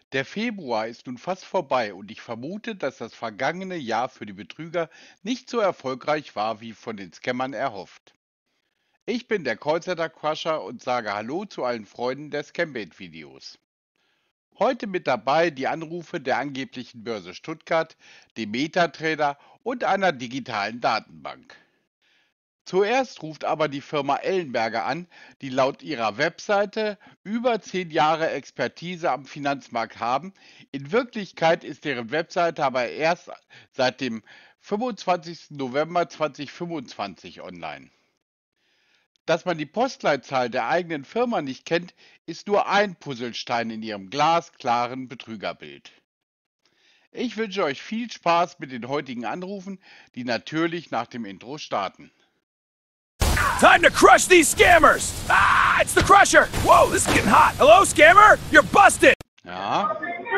Der Februar ist nun fast vorbei und ich vermute, dass das vergangene Jahr für die Betrüger nicht so erfolgreich war, wie von den Scammern erhofft. Ich bin der Callcenter Crusher und sage Hallo zu allen Freunden der Scambait-Videos. Heute mit dabei die Anrufe der angeblichen Börse Stuttgart, dem Metatrader und einer digitalen Datenbank. Zuerst ruft aber die Firma Ellenberger an, die laut ihrer Webseite über 10 Jahre Expertise am Finanzmarkt haben. In Wirklichkeit ist deren Webseite aber erst seit dem 25. November 2025 online. Dass man die Postleitzahl der eigenen Firma nicht kennt, ist nur ein Puzzlestein in ihrem glasklaren Betrügerbild. Ich wünsche euch viel Spaß mit den heutigen Anrufen, die natürlich nach dem Intro starten. Time to crush these scammers! Ah, it's the Crusher! Whoa, this is getting hot. Hello, scammer? You're busted! Ja,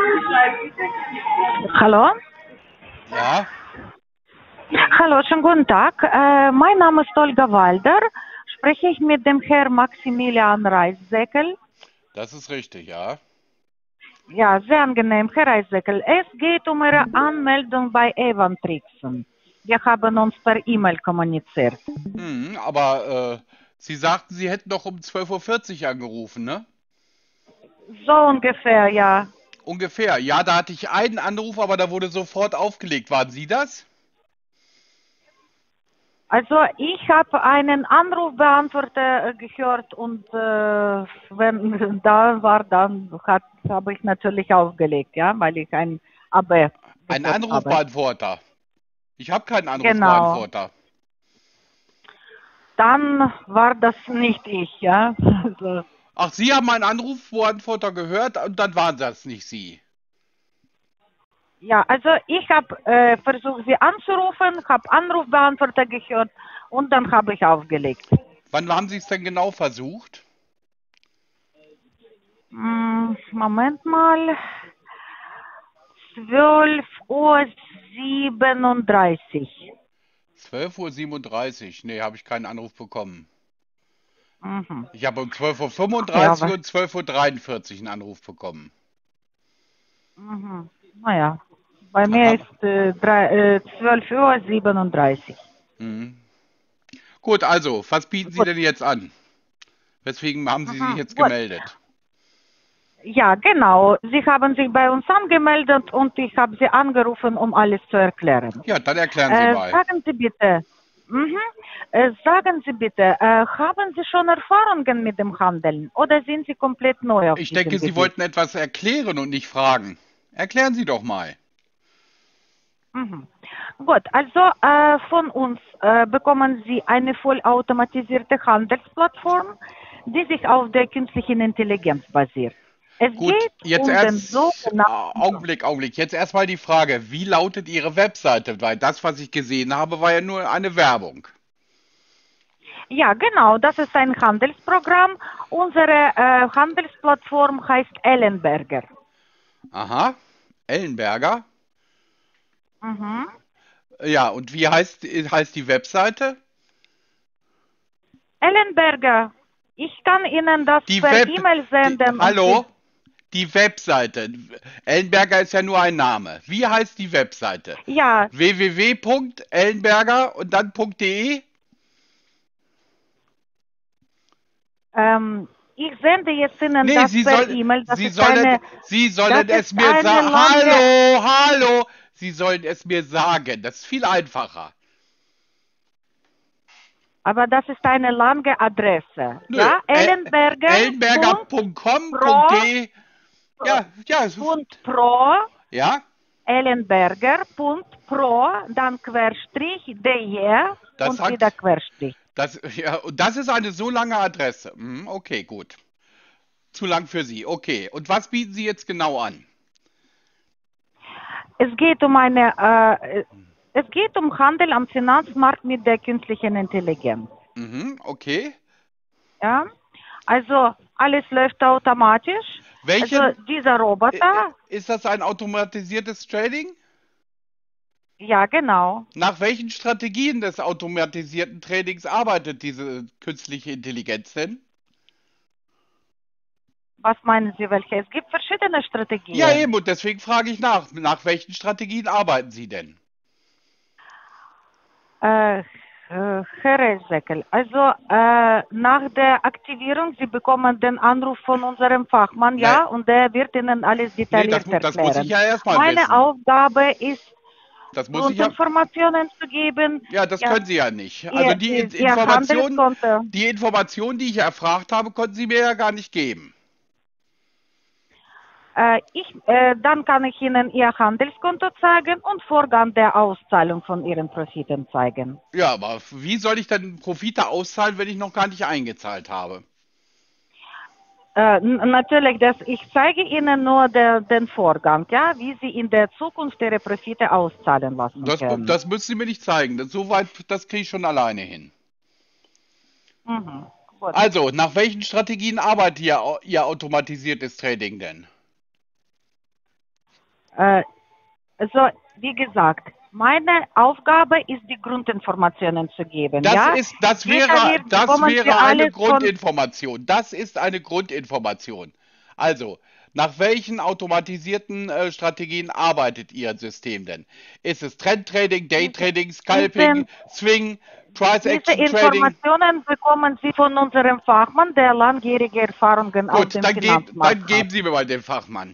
Hallo? ja, Hallo, schönen guten Tag. Mein Name ist Olga Walder. Spreche ich mit dem Herrn Maximilian Reissäckel? das ist richtig, ja. Ja, sehr angenehm, Herr Reissäckel. Es geht um Ihre Anmeldung bei Evantrixen. Wir haben uns per E-Mail kommuniziert. Aber Sie sagten, Sie hätten doch um 12:40 Uhr angerufen, ne? So ungefähr, ja. Ungefähr. Ja, da hatte ich einen Anruf, aber da wurde sofort aufgelegt. Waren Sie das? Also ich habe einen Anrufbeantworter gehört und wenn da war, dann habe ich natürlich aufgelegt, ja, weil ich ein AB Ein gehört habe. Anrufbeantworter. Ich habe keinen Genau. Anrufbeantworter. Dann war das nicht ich, ja. Also, Ach, Sie haben einen Anrufbeantworter gehört und dann waren das nicht Sie. ja, also ich habe versucht, sie anzurufen, habe Anrufbeantworter gehört und dann habe ich aufgelegt. Wann haben Sie es denn genau versucht? Moment mal. 12:37 Uhr. 12:37 Uhr. Nee, habe ich keinen Anruf bekommen. Mhm. Ich habe um Ja, 12:35 Uhr und 12:43 Uhr einen Anruf bekommen. naja, bei mir Aha. ist 12:37 Uhr. Mhm. Gut, also, was bieten Sie Gut. denn jetzt an? Weswegen haben Sie sich jetzt Gut. gemeldet? Ja, genau. Sie haben sich bei uns angemeldet und ich habe Sie angerufen, um alles zu erklären. Ja, dann erklären Sie mal. Sagen Sie bitte, sagen Sie bitte, haben Sie schon Erfahrungen mit dem Handeln oder sind Sie komplett neu auf Ich diesem denke, Sie Gebiet? wollten etwas erklären und nicht fragen. Erklären Sie doch mal. Gut, also von uns bekommen Sie eine vollautomatisierte Handelsplattform, die sich auf der künstlichen Intelligenz basiert. Es Gut, geht jetzt um den erst, sogenannten Augenblick. Jetzt erstmal die Frage, wie lautet Ihre Webseite? Weil das, was ich gesehen habe, war ja nur eine Werbung. Ja, genau, das ist ein Handelsprogramm. Unsere Handelsplattform heißt Ellenberger. Aha, Ellenberger. Mhm. Ja, und wie heißt die Webseite? Ellenberger, ich kann Ihnen das Die per Web, E-Mail senden und Sie, Hallo? Die Webseite. Ellenberger ist ja nur ein Name. Wie heißt die Webseite? ja, www.ellenberger und dann .de? ich sende jetzt Ihnen Nee, das per E-Mail. Sie Das sollen es ist mir eine sagen. lange, Hallo. Sie sollen es mir sagen. Das ist viel einfacher. aber das ist eine lange Adresse. Nö, Ja, ellenberger.pro, ellenberger.com.de. Ja, ja, ellenberger.pro, dann Querstrich, de das und wieder sagt, Querstrich. und das ist eine so lange Adresse. Okay, gut. Zu lang für Sie. Okay. Und was bieten Sie jetzt genau an? Es geht es geht um Handel am Finanzmarkt mit der künstlichen Intelligenz. Okay. Ja, also alles läuft automatisch. Also Welchen, dieser Roboter, ist das ein automatisiertes Trading? ja genau. Nach welchen Strategien des automatisierten Tradings arbeitet diese künstliche Intelligenz denn? Was meinen Sie, welche? Es gibt verschiedene Strategien. Ja, eben, und deswegen frage ich nach welchen Strategien arbeiten Sie denn? Herr Reiseckel, also nach der Aktivierung, Sie bekommen den Anruf von unserem Fachmann, Ne, ja, und der wird Ihnen alles nee, detailliert das muss ich erklären. ja erstmal Meine wissen. Aufgabe ist, Das muss ich ja. Grundinformationen zu geben. Ja, das Ja, können Sie ja nicht. Also Ihr Handelskonto. Die Informationen, die ich erfragt habe, konnten Sie mir ja gar nicht geben. Dann kann ich Ihnen Ihr Handelskonto zeigen und Vorgang der Auszahlung von Ihren Profiten zeigen. Ja, aber wie soll ich dann Profite auszahlen, wenn ich noch gar nicht eingezahlt habe? Natürlich, ich zeige Ihnen nur den Vorgang, ja, wie Sie in der Zukunft Ihre Profite auszahlen lassen können. Das müssen Sie mir nicht zeigen. Das kriege ich schon alleine hin. Mhm, gut. Also, nach welchen Strategien arbeitet Ihr automatisiertes Trading denn? Also, wie gesagt, meine Aufgabe ist, die Grundinformationen zu geben. Das ja? wäre bekommen Sie eine alles Grundinformation. Das ist eine Grundinformation. Also, nach welchen automatisierten Strategien arbeitet Ihr System denn? Ist es Trendtrading, Daytrading, Scalping, Swing, Price Diese Action Trading? Informationen bekommen Sie von unserem Fachmann, der langjährige Erfahrungen auf Gut, dem dann Finanzmarkt geben Sie mir mal den Fachmann.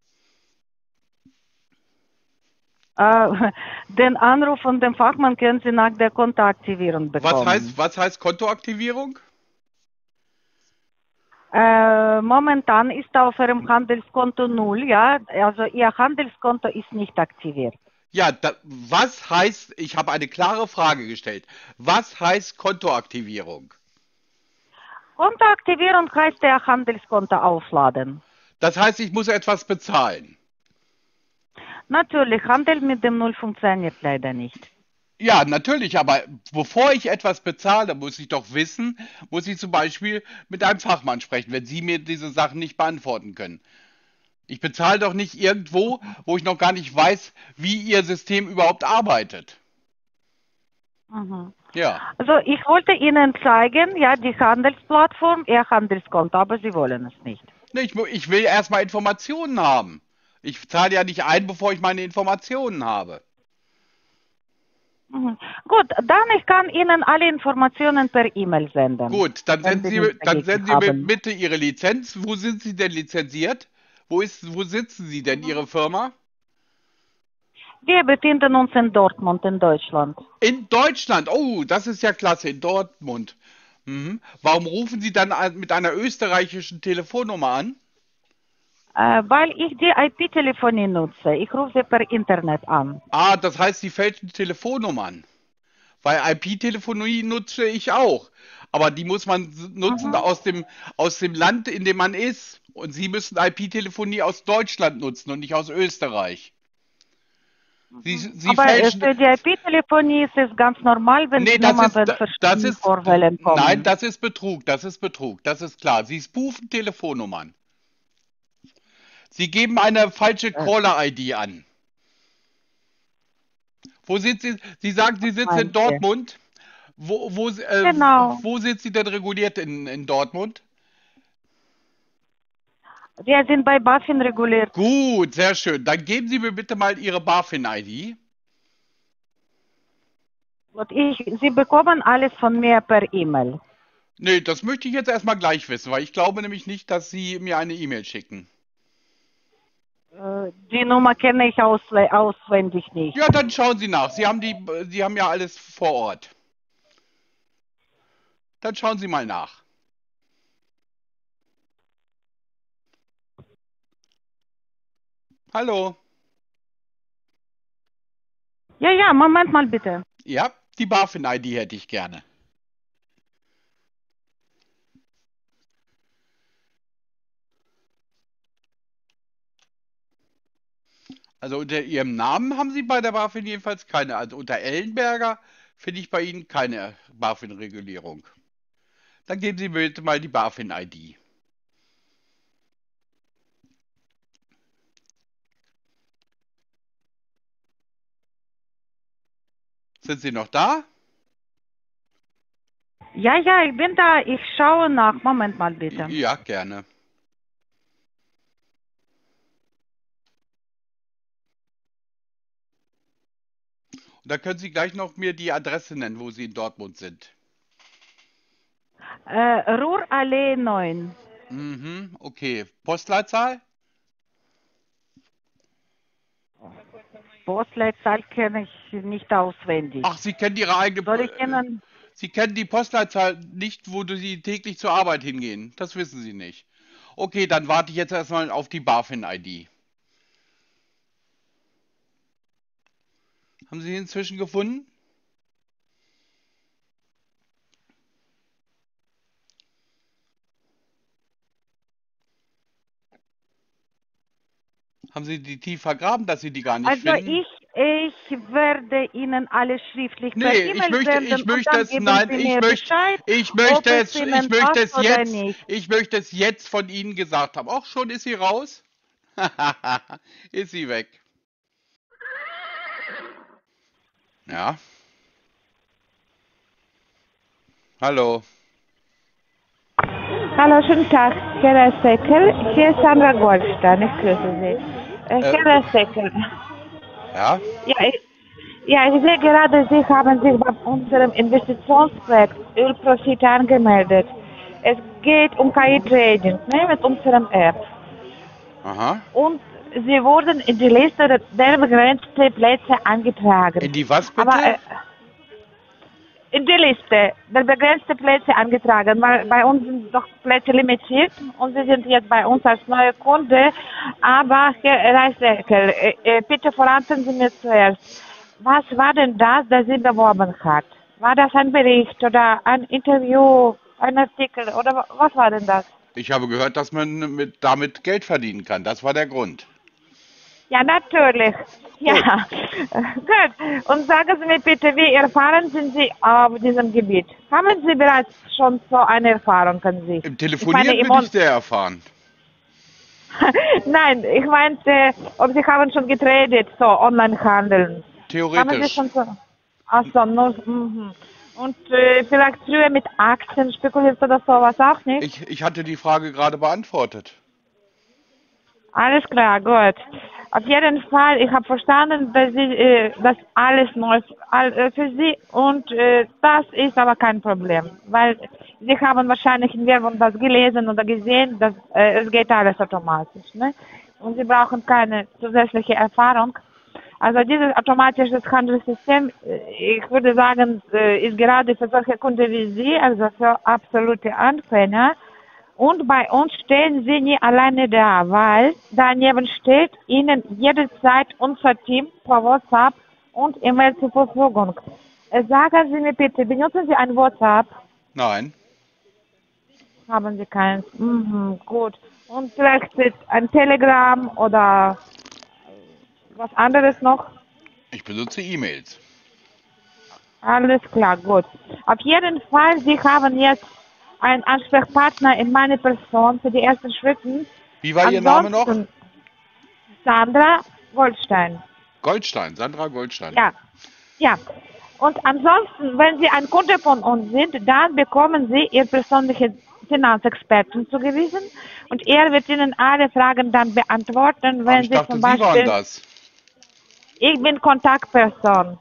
hat. Den Anruf von dem Fachmann können Sie nach der Kontoaktivierung bekommen. Was heißt Kontoaktivierung? Momentan ist auf Ihrem Handelskonto 0, ja, also Ihr Handelskonto ist nicht aktiviert. Ja, was heißt, ich habe eine klare Frage gestellt. Was heißt Kontoaktivierung? Kontoaktivierung heißt Ihr Handelskonto aufladen. Das heißt, ich muss etwas bezahlen. Natürlich, Handel mit dem Null funktioniert leider nicht. Ja, natürlich, aber bevor ich etwas bezahle, muss ich zum Beispiel mit einem Fachmann sprechen, wenn Sie mir diese Sachen nicht beantworten können. Ich bezahle doch nicht irgendwo, wo ich noch gar nicht weiß, wie Ihr System überhaupt arbeitet. Mhm. Ja. Also ich wollte Ihnen zeigen, ja, die Handelsplattform, Ihr Handelskonto, aber Sie wollen es nicht. Nee, ich will erstmal Informationen haben. Ich zahle ja nicht ein, bevor ich meine Informationen habe. Mhm. Gut, dann ich kann Ihnen alle Informationen per E-Mail senden. Gut, dann wenn senden nichts Sie, dann dagegen senden Sie mir haben. bitte Ihre Lizenz. Wo sind Sie denn lizenziert? Wo sitzen Sie denn, Ihre Firma? Wir befinden uns in Dortmund in Deutschland. In Deutschland. Oh, das ist ja klasse, in Dortmund. Mhm. Warum rufen Sie dann mit einer österreichischen Telefonnummer an? Weil ich die IP-Telefonie nutze. Ich rufe sie per Internet an. Ah, das heißt, Sie fälschen Telefonnummern. Weil IP-Telefonie nutze ich auch. Aber die muss man nutzen aus dem Land, in dem man ist. Und Sie müssen IP-Telefonie aus Deutschland nutzen und nicht aus Österreich. Sie Aber fälschen. für die IP-Telefonie ist es ganz normal, wenn Nee, die Nummer mit verschiedenen Vorwählen kommen. Nein, das ist Betrug, das ist klar. Sie spoofen Telefonnummern. Sie geben eine falsche Caller-ID an. Wo sind Sie? Sie sagen, Sie sitzen in Dortmund. Genau. Wo sind Sie denn reguliert in Dortmund? Wir sind bei BaFin reguliert. Gut, sehr schön. Dann geben Sie mir bitte mal Ihre BaFin-ID. Und Sie bekommen alles von mir per E-Mail. Nee, das möchte ich jetzt erstmal gleich wissen, weil ich glaube nämlich nicht, dass Sie mir eine E-Mail schicken. Die Nummer kenne ich auswendig nicht. Ja, dann schauen Sie nach. Sie haben ja alles vor Ort. Dann schauen Sie mal nach. Hallo. Ja, Moment mal bitte. Ja, die BaFin-ID hätte ich gerne. Also unter Ihrem Namen haben Sie bei der BaFin jedenfalls keine. Also unter Ellenberger finde ich bei Ihnen keine BaFin-Regulierung. Dann geben Sie mir bitte mal die BaFin-ID. Sind Sie noch da? Ja, ich bin da. Ich schaue nach. Moment mal bitte. Ja, gerne. Und da können Sie gleich noch mir die Adresse nennen, wo Sie in Dortmund sind. Ruhrallee 9. Mhm, okay. Postleitzahl? Postleitzahl kenne ich nicht auswendig. Ach, Sie kennen Ihre eigene. Soll ich Ihnen? Sie kennen die Postleitzahl nicht, wo Sie täglich zur Arbeit hingehen. Das wissen Sie nicht. Okay, dann warte ich jetzt erstmal auf die BaFin-ID. Haben Sie sie inzwischen gefunden? Haben Sie die tief vergraben, dass Sie die gar nicht Also finden? ich werde Ihnen alles schriftlich per Nee, E-Mail senden und dann geben Sie mir Bescheid, ob es Ihnen passt oder nicht. ich möchte es jetzt von Ihnen gesagt haben. Auch schon ist sie raus? Ist sie weg. Ja. Hallo. Hallo, schönen Tag, Herr Seckel. Hier ist Sandra Goldstein. Ich grüße Sie. Herr Seckel. Ja? Ich sehe gerade, Sie haben sich bei unserem Investitionsprojekt Ölprofit angemeldet. Es geht um KI-Trading, ne, mit unserem App. Aha. Und Sie wurden in die Liste der begrenzten Plätze eingetragen. In die was bitte? Aber in die Liste der begrenzten Plätze eingetragen, weil bei uns sind doch Plätze limitiert und Sie sind jetzt bei uns als neuer Kunde. Aber Herr Reichseckel, bitte verraten Sie mir zuerst, was war denn das Sie beworben hat? War das ein Bericht oder ein Interview, ein Artikel oder was war denn das? Ich habe gehört, dass man damit Geld verdienen kann. Das war der Grund. Ja, natürlich. Ja, gut. Und sagen Sie mir bitte, wie erfahren sind Sie auf diesem Gebiet? Haben Sie bereits schon so eine Erfahrung an sich? Im Telefonieren bin ich sehr erfahren. Nein, ich meinte, ob Sie haben schon getradet, so Online-Handeln. Theoretisch. Haben Sie schon so? Ach so, nur, Und vielleicht früher mit Aktien spekuliert oder sowas auch nicht? Ich hatte die Frage gerade beantwortet. Alles klar, gut. Auf jeden Fall, ich habe verstanden, dass Sie das alles neu für Sie und das ist aber kein Problem, weil Sie haben wahrscheinlich in Werbung das gelesen oder gesehen, dass es geht alles automatisch, ne? Und Sie brauchen keine zusätzliche Erfahrung. Also dieses automatische Handelssystem, ich würde sagen, ist gerade für solche Kunden wie Sie, also für absolute Anfänger. Und bei uns stehen Sie nie alleine da, weil daneben steht Ihnen jederzeit unser Team per WhatsApp und E-Mail zur Verfügung. Sagen Sie mir bitte, benutzen Sie ein WhatsApp? Nein. Haben Sie keins? Gut. Und vielleicht ein Telegram oder was anderes noch? Ich benutze E-Mails. Alles klar, gut. Auf jeden Fall, Sie haben jetzt einen Ansprechpartner in meiner Person für die ersten Schritte. Wie war Ihr Name noch? Sandra Goldstein. Goldstein, Sandra Goldstein. Ja. Und ansonsten, wenn Sie ein Kunde von uns sind, dann bekommen Sie Ihr persönlichen Finanzexperten zugewiesen und er wird Ihnen alle Fragen dann beantworten, wenn ich Sie dachte, zum Beispiel... Sie waren das. Ich bin Kontaktperson.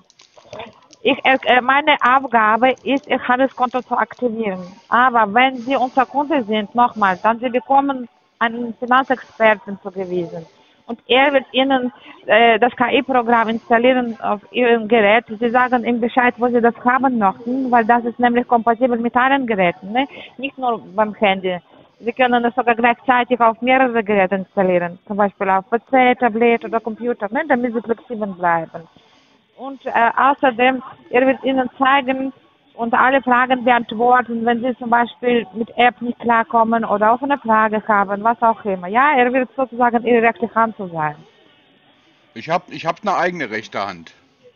Meine Aufgabe ist, Ihr Handelskonto zu aktivieren. Aber wenn Sie unser Kunde sind, nochmal, dann Sie bekommen einen Finanzexperten zugewiesen. Und er wird Ihnen das KI-Programm installieren auf Ihrem Gerät. Sie sagen ihm Bescheid, wo Sie das haben möchten, weil das ist nämlich kompatibel mit allen Geräten, ne? Nicht nur beim Handy. Sie können es sogar gleichzeitig auf mehrere Geräte installieren, zum Beispiel auf PC, Tablet oder Computer, ne? Damit Sie flexibel bleiben. Und außerdem, er wird Ihnen zeigen und alle Fragen beantworten, wenn Sie zum Beispiel mit App nicht klarkommen oder offene Frage haben, was auch immer. Ja, er wird sozusagen Ihre rechte Hand zu sein. Ich hab eine eigene rechte Hand.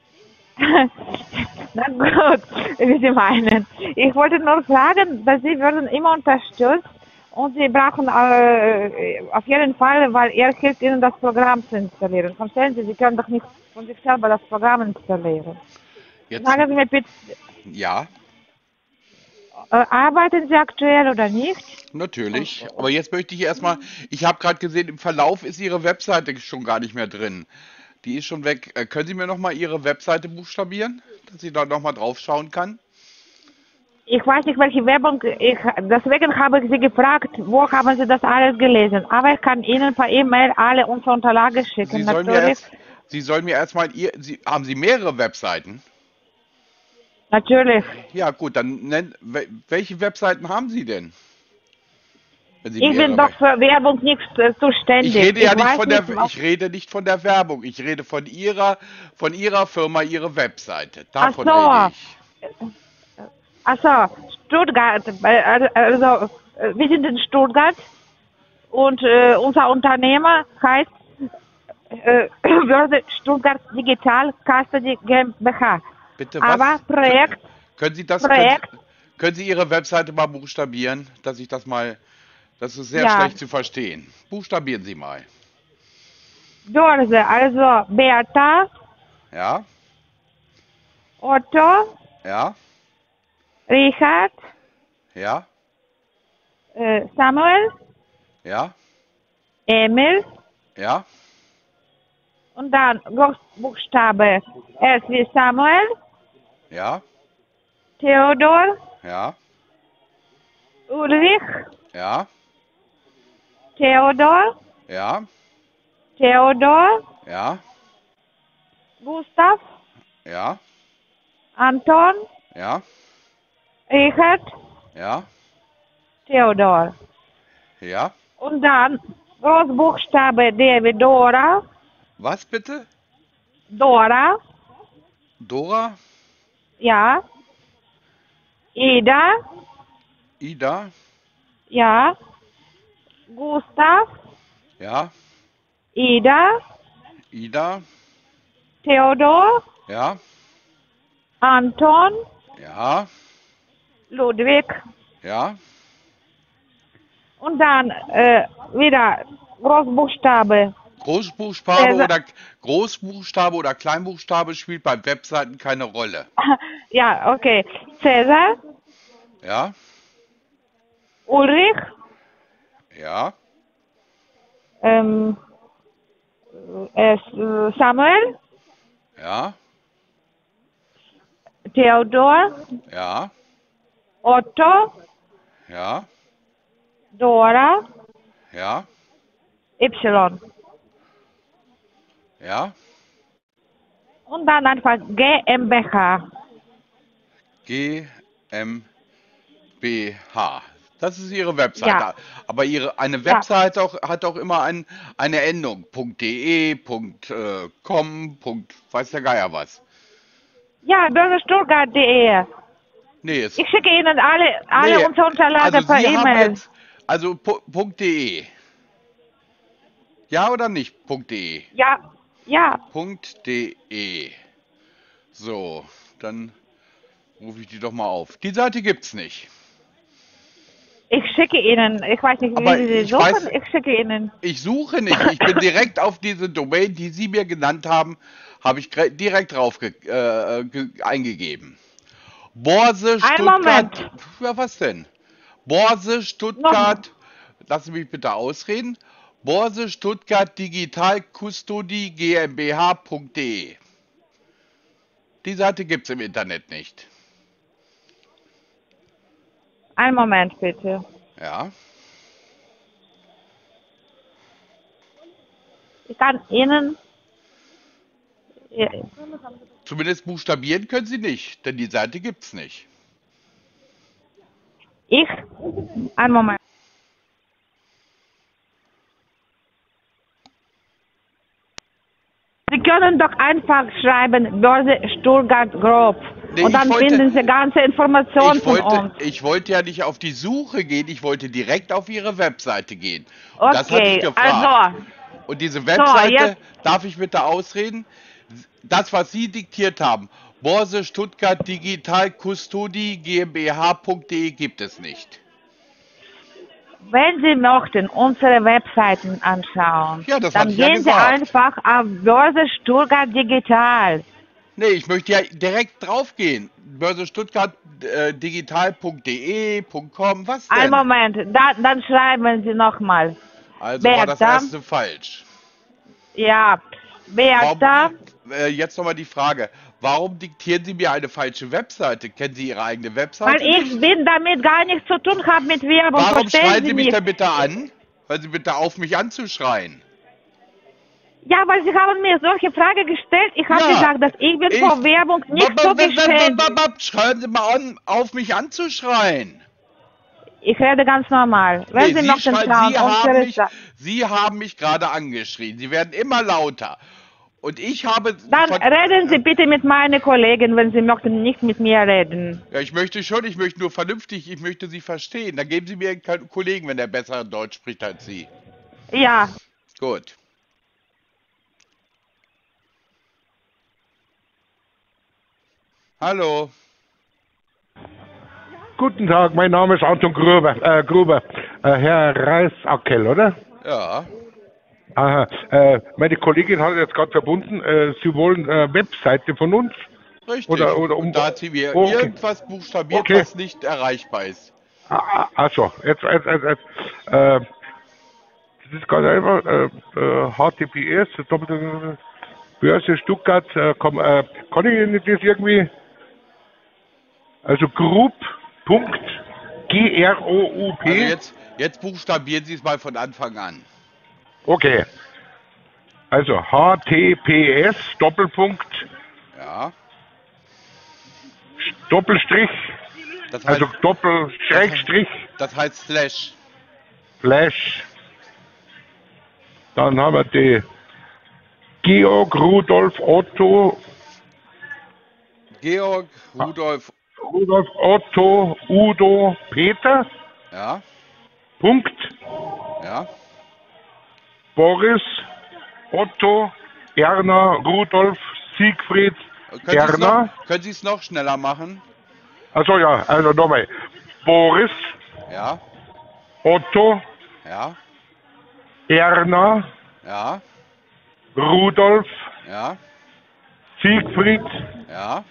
Na gut, wie Sie meinen. Ich wollte nur fragen, dass Sie würden immer unterstützt und Sie brauchen auf jeden Fall, weil er hilft Ihnen, das Programm zu installieren. Verstehen Sie, Sie können doch nicht von sich selber das Programm installieren. Jetzt, Sagen Sie mir bitte, ja, arbeiten Sie aktuell oder nicht? natürlich. Aber jetzt möchte ich erstmal, ich habe gerade gesehen, im Verlauf ist Ihre Webseite schon gar nicht mehr drin. Die ist schon weg. Können Sie mir noch mal Ihre Webseite buchstabieren, dass ich da noch mal drauf schauen kann? Ich weiß nicht, welche Werbung, deswegen habe ich Sie gefragt, wo haben Sie das alles gelesen? Aber ich kann Ihnen per E-Mail alle unsere Unterlagen schicken, natürlich. Sie sollen mir erstmal haben Sie mehrere Webseiten? Natürlich. Ja, gut, dann welche Webseiten haben Sie denn? Wenn Sie Ich bin mehrere doch für Werbung nicht zuständig. Ich rede ja nicht weiß von der, was- ich rede nicht von der Werbung. Ich rede von Ihrer Firma, Ihre Webseite. Ach Davon so. rede ich. Also, Stuttgart, wir sind in Stuttgart und unser Unternehmer heißt Börse Stuttgart Digital Custody GmbH. Bitte Aber was? Projekt, Können Sie können Sie Ihre Webseite mal buchstabieren, dass ich das mal, das ist sehr Ja. schlecht zu verstehen. Buchstabieren Sie mal. Börse, also Bertha, Ja? Otto, Ja? Richard, Ja? Samuel, Ja? Emil Ja? und dann Großbuchstabe S wie Samuel, Ja? Theodor, Ja? Ulrich, Ja? Theodor, Ja? Theodor, Ja? Gustav, Ja? Anton, Ja? Richard, Ja? Theodor. Ja? Und dann Großbuchstabe D wie Dora, Was bitte? Dora, Dora? ja, Ida, Ida? ja, Gustav, Ja? Ida, Ida? Theodor, Ja? Anton, Ja? Ludwig Ja? und dann wieder Großbuchstabe. Großbuchstabe oder Kleinbuchstabe spielt bei Webseiten keine Rolle. Ja, okay. Cäsar, Ja? Ulrich, Ja? Samuel, Ja? Theodor, Ja? Otto, Ja? Dora, Ja? Y. Ja? Und dann einfach GmbH. GmbH. Das ist Ihre Webseite. Ja. Aber eine Ja. Webseite hat auch immer eine Endung. .de, .com, weiß der Geier was. Ja, börsestuttgart.de. Nee, Ich schicke Ihnen alle nee, unsere Unterlagen also per Sie haben E-Mail. jetzt, also .de. Ja oder nicht? .de. Ja, ja. .de. So, dann rufe ich die doch mal auf. Die Seite gibt's nicht. Ich schicke Ihnen, ich weiß nicht, Aber wie Sie ich suchen, weiß- ich schicke Ihnen. Ich suche nicht. Ich bin direkt auf diese Domain, die Sie mir genannt haben, habe ich direkt drauf eingegeben. Börse Stuttgart. Moment. Ja, was denn? Börse Stuttgart. Lassen Sie mich bitte ausreden. Börse Stuttgart Digital Custody GmbH.de. Die Seite gibt es im Internet nicht. Einen Moment bitte. Ja. Ich kann Ihnen. Zumindest buchstabieren können Sie nicht, denn die Seite gibt's nicht. Einen Moment. Sie können doch einfach schreiben Börse Stuttgart Group. Nee, Und dann finden Sie ganze Informationen von uns. Ich wollte ja nicht auf die Suche gehen, ich wollte direkt auf Ihre Webseite gehen. Und das hatte ich Okay, gefragt. also, Und diese Webseite, jetzt- darf ich bitte ausreden? Das, was Sie diktiert haben, Börse Stuttgart Digital Custody GmbH.de gibt es nicht. wenn Sie möchten unsere Webseiten anschauen, Ja, das dann hatte ich ja gehen Sie gesagt. einfach auf Börse Stuttgart Digital. Nee, ich möchte ja direkt draufgehen. Börse Stuttgart digital.de, .com, was denn? Einen Moment, dann schreiben Sie nochmal. Also war das Bertha. erste falsch. Ja, Wer ist da? Jetzt nochmal die Frage. Warum diktieren Sie mir eine falsche Webseite? Kennen Sie Ihre eigene Weil Webseite ich nicht? bin damit gar nichts zu tun habe mit Werbung. Warum Verstehen schreien Sie Sie mich nicht? denn bitte an? Hören Sie bitte auf, mich anzuschreien. Ja, weil Sie haben mir solche Frage gestellt. Ich habe Ja, gesagt, dass ich bin vor Werbung nicht so beständig. Schreien Sie mal an, auf mich anzuschreien. Ich rede ganz normal. Wenn Nee, Sie noch den Trauen Sie haben mich gerade angeschrien. Sie werden immer lauter. Und ich habe... Dann reden Sie bitte mit meiner Kollegin, wenn Sie möchten nicht mit mir reden. Ja, ich möchte schon, ich möchte nur vernünftig, ich möchte Sie verstehen. Dann geben Sie mir einen Kollegen, wenn der besser Deutsch spricht als Sie. Ja, Gut. Hallo. Guten Tag, mein Name ist Anton Gruber. Herr Reisackel, oder? Ja. Aha. Meine Kollegin hat jetzt gerade verbunden, Sie wollen Webseite von uns? Richtig. Oder Und da hat sie mir Okay. irgendwas buchstabiert, Okay. was nicht erreichbar ist. Achso, jetzt. Das ist ganz einfach. HTTPS, Börse Stuttgart. Kann ich Ihnen das irgendwie? Also group.group. Also jetzt buchstabieren Sie es mal von Anfang an. Okay. Also HTTPS Doppelpunkt Ja. Doppelstrich, Das heißt, also Doppel-Schrägstrich, das heißt Slash. Flash. Dann haben wir die Georg Rudolf Otto, Georg, Rudolf, Rudolf Otto Udo Peter, ja, Punkt, ja. Boris Otto Erna Rudolf Siegfried Erna. Können Sie es noch schneller machen? Also ja, also nochmal. Boris Ja, Otto ja, Erna ja, Rudolf ja, Siegfried ja,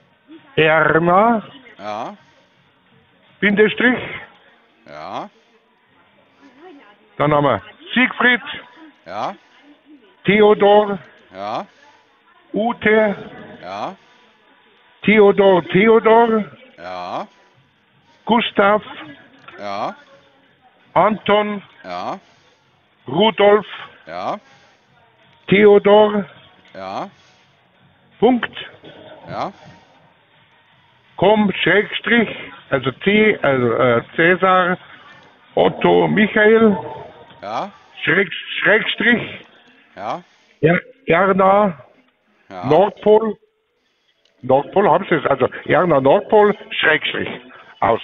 Erna ja, Bindestrich. ja, Dann haben wir Siegfried, ja, Theodor, ja, Ute, ja, Theodor, ja, Gustav, ja, Anton, ja, Rudolf, ja, Theodor, ja, Punkt, ja, Schrägstrich, also C, also Cäsar, Otto, Michael, ja, Schrägstrich, ja, Erna, ja. Nordpol haben Sie es, also Erna Nordpol, Schrägstrich, aus.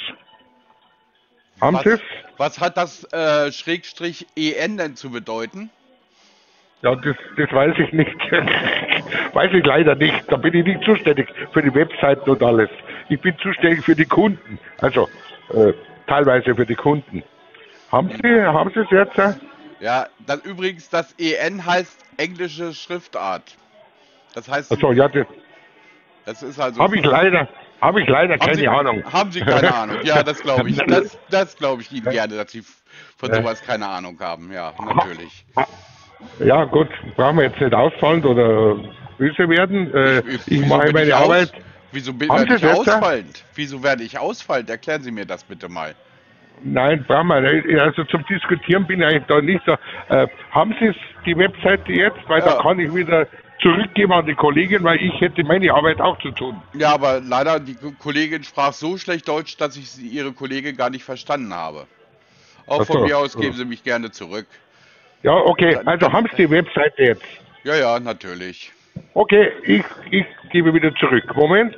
Haben Sie es? Was hat das Schrägstrich EN denn zu bedeuten? Ja, das weiß ich nicht. Weiß ich leider nicht. Da bin ich nicht zuständig für die Webseiten und alles. Ich bin zuständig für die Kunden. Also teilweise für die Kunden. Haben Sie es jetzt? Ja, dann übrigens das EN heißt englische Schriftart. Das heißt, Achso, ja, das ist also. habe ich leider keine Ahnung. Haben Sie keine Ahnung? Ja, das glaube ich. Das glaube ich Ihnen gerne, dass Sie von sowas keine Ahnung haben. Ja, natürlich. Ja, gut, brauchen wir jetzt nicht ausfallend oder böse werden. Ich mache meine Arbeit. Wieso werde ich ausfallend? Wieso werde ich ausfallend? Erklären Sie mir das bitte mal. Nein, brauchen wir nicht. Also zum Diskutieren bin ich eigentlich da nicht so. Haben Sie die Webseite jetzt? Weil Ja. da kann ich wieder zurückgeben an die Kollegin, weil ich hätte meine Arbeit auch zu tun. Ja, aber leider, die Kollegin sprach so schlecht Deutsch, dass ich Ihre Kollegin gar nicht verstanden habe. Auch Ach so. von mir aus geben Sie mich gerne zurück. Ja, okay. Also haben Sie die Webseite jetzt? Ja, ja, natürlich. Okay, ich gebe wieder zurück. Moment.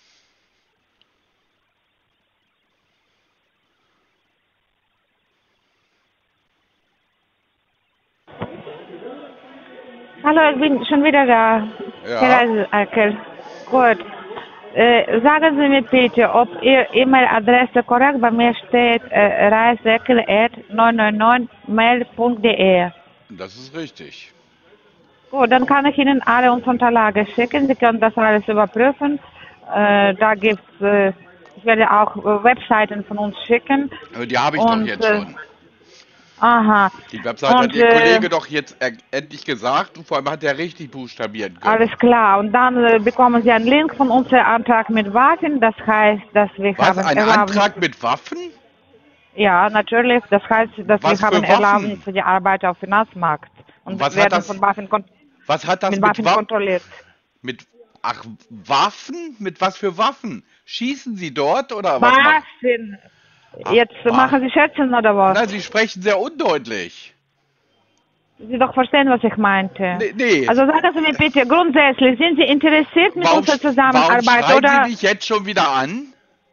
hallo, ich bin schon wieder da. Ja. Herr Reisackel. Gut. Sagen Sie mir bitte, ob Ihre E-Mail-Adresse korrekt bei mir steht, reisackel@999mail.de. Das ist richtig. Gut, dann kann ich Ihnen alle unsere Unterlagen schicken. Sie können das alles überprüfen. Da gibt's, ich werde auch Webseiten von uns schicken. Aber die habe ich doch Und, jetzt schon. Aha. Die Webseite hat Und, Ihr Kollege doch jetzt endlich gesagt und vor allem hat er richtig buchstabieren können. Alles klar. Und dann bekommen Sie einen Link von unserem Antrag mit Waffen. Das heißt, dass wir Was, haben ein Erlaubnis. Antrag mit Waffen? Ja, natürlich. Das heißt, dass Was wir haben für Waffen? Erlaubnis für die Arbeit auf Finanzmarkt. Und Was hat werden das- von Waffen Was hat das mit mit Waffen Waffen? kontrolliert. Ach, Waffen? Mit was für Waffen? Schießen Sie dort oder was? Waffen! Jetzt machen Sie Schätzen oder was? Nein, Sie sprechen sehr undeutlich. Sie doch verstehen, was ich meinte. Nee. Also sagen Sie mir bitte, grundsätzlich, sind Sie interessiert mit Warum, unserer warum Zusammenarbeit schreien oder? Sie mich jetzt schon wieder an?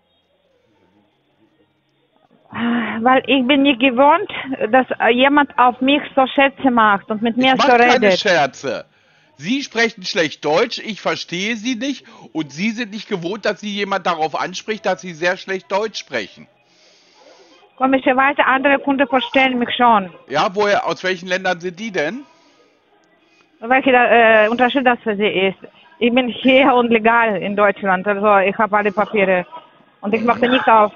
Weil ich bin nicht gewohnt, dass jemand auf mich so Schätze macht und mit mir Ich so mache keine redet. Scherze. Sie sprechen schlecht Deutsch, ich verstehe Sie nicht und Sie sind nicht gewohnt, dass Sie jemand darauf anspricht, dass Sie sehr schlecht Deutsch sprechen. Komischerweise, andere Kunden verstehen mich schon. Ja, aus welchen Ländern sind die denn? Welcher Unterschied das für Sie ist? Ich bin hier und legal in Deutschland, also ich habe alle Papiere. Und ich möchte nicht auf...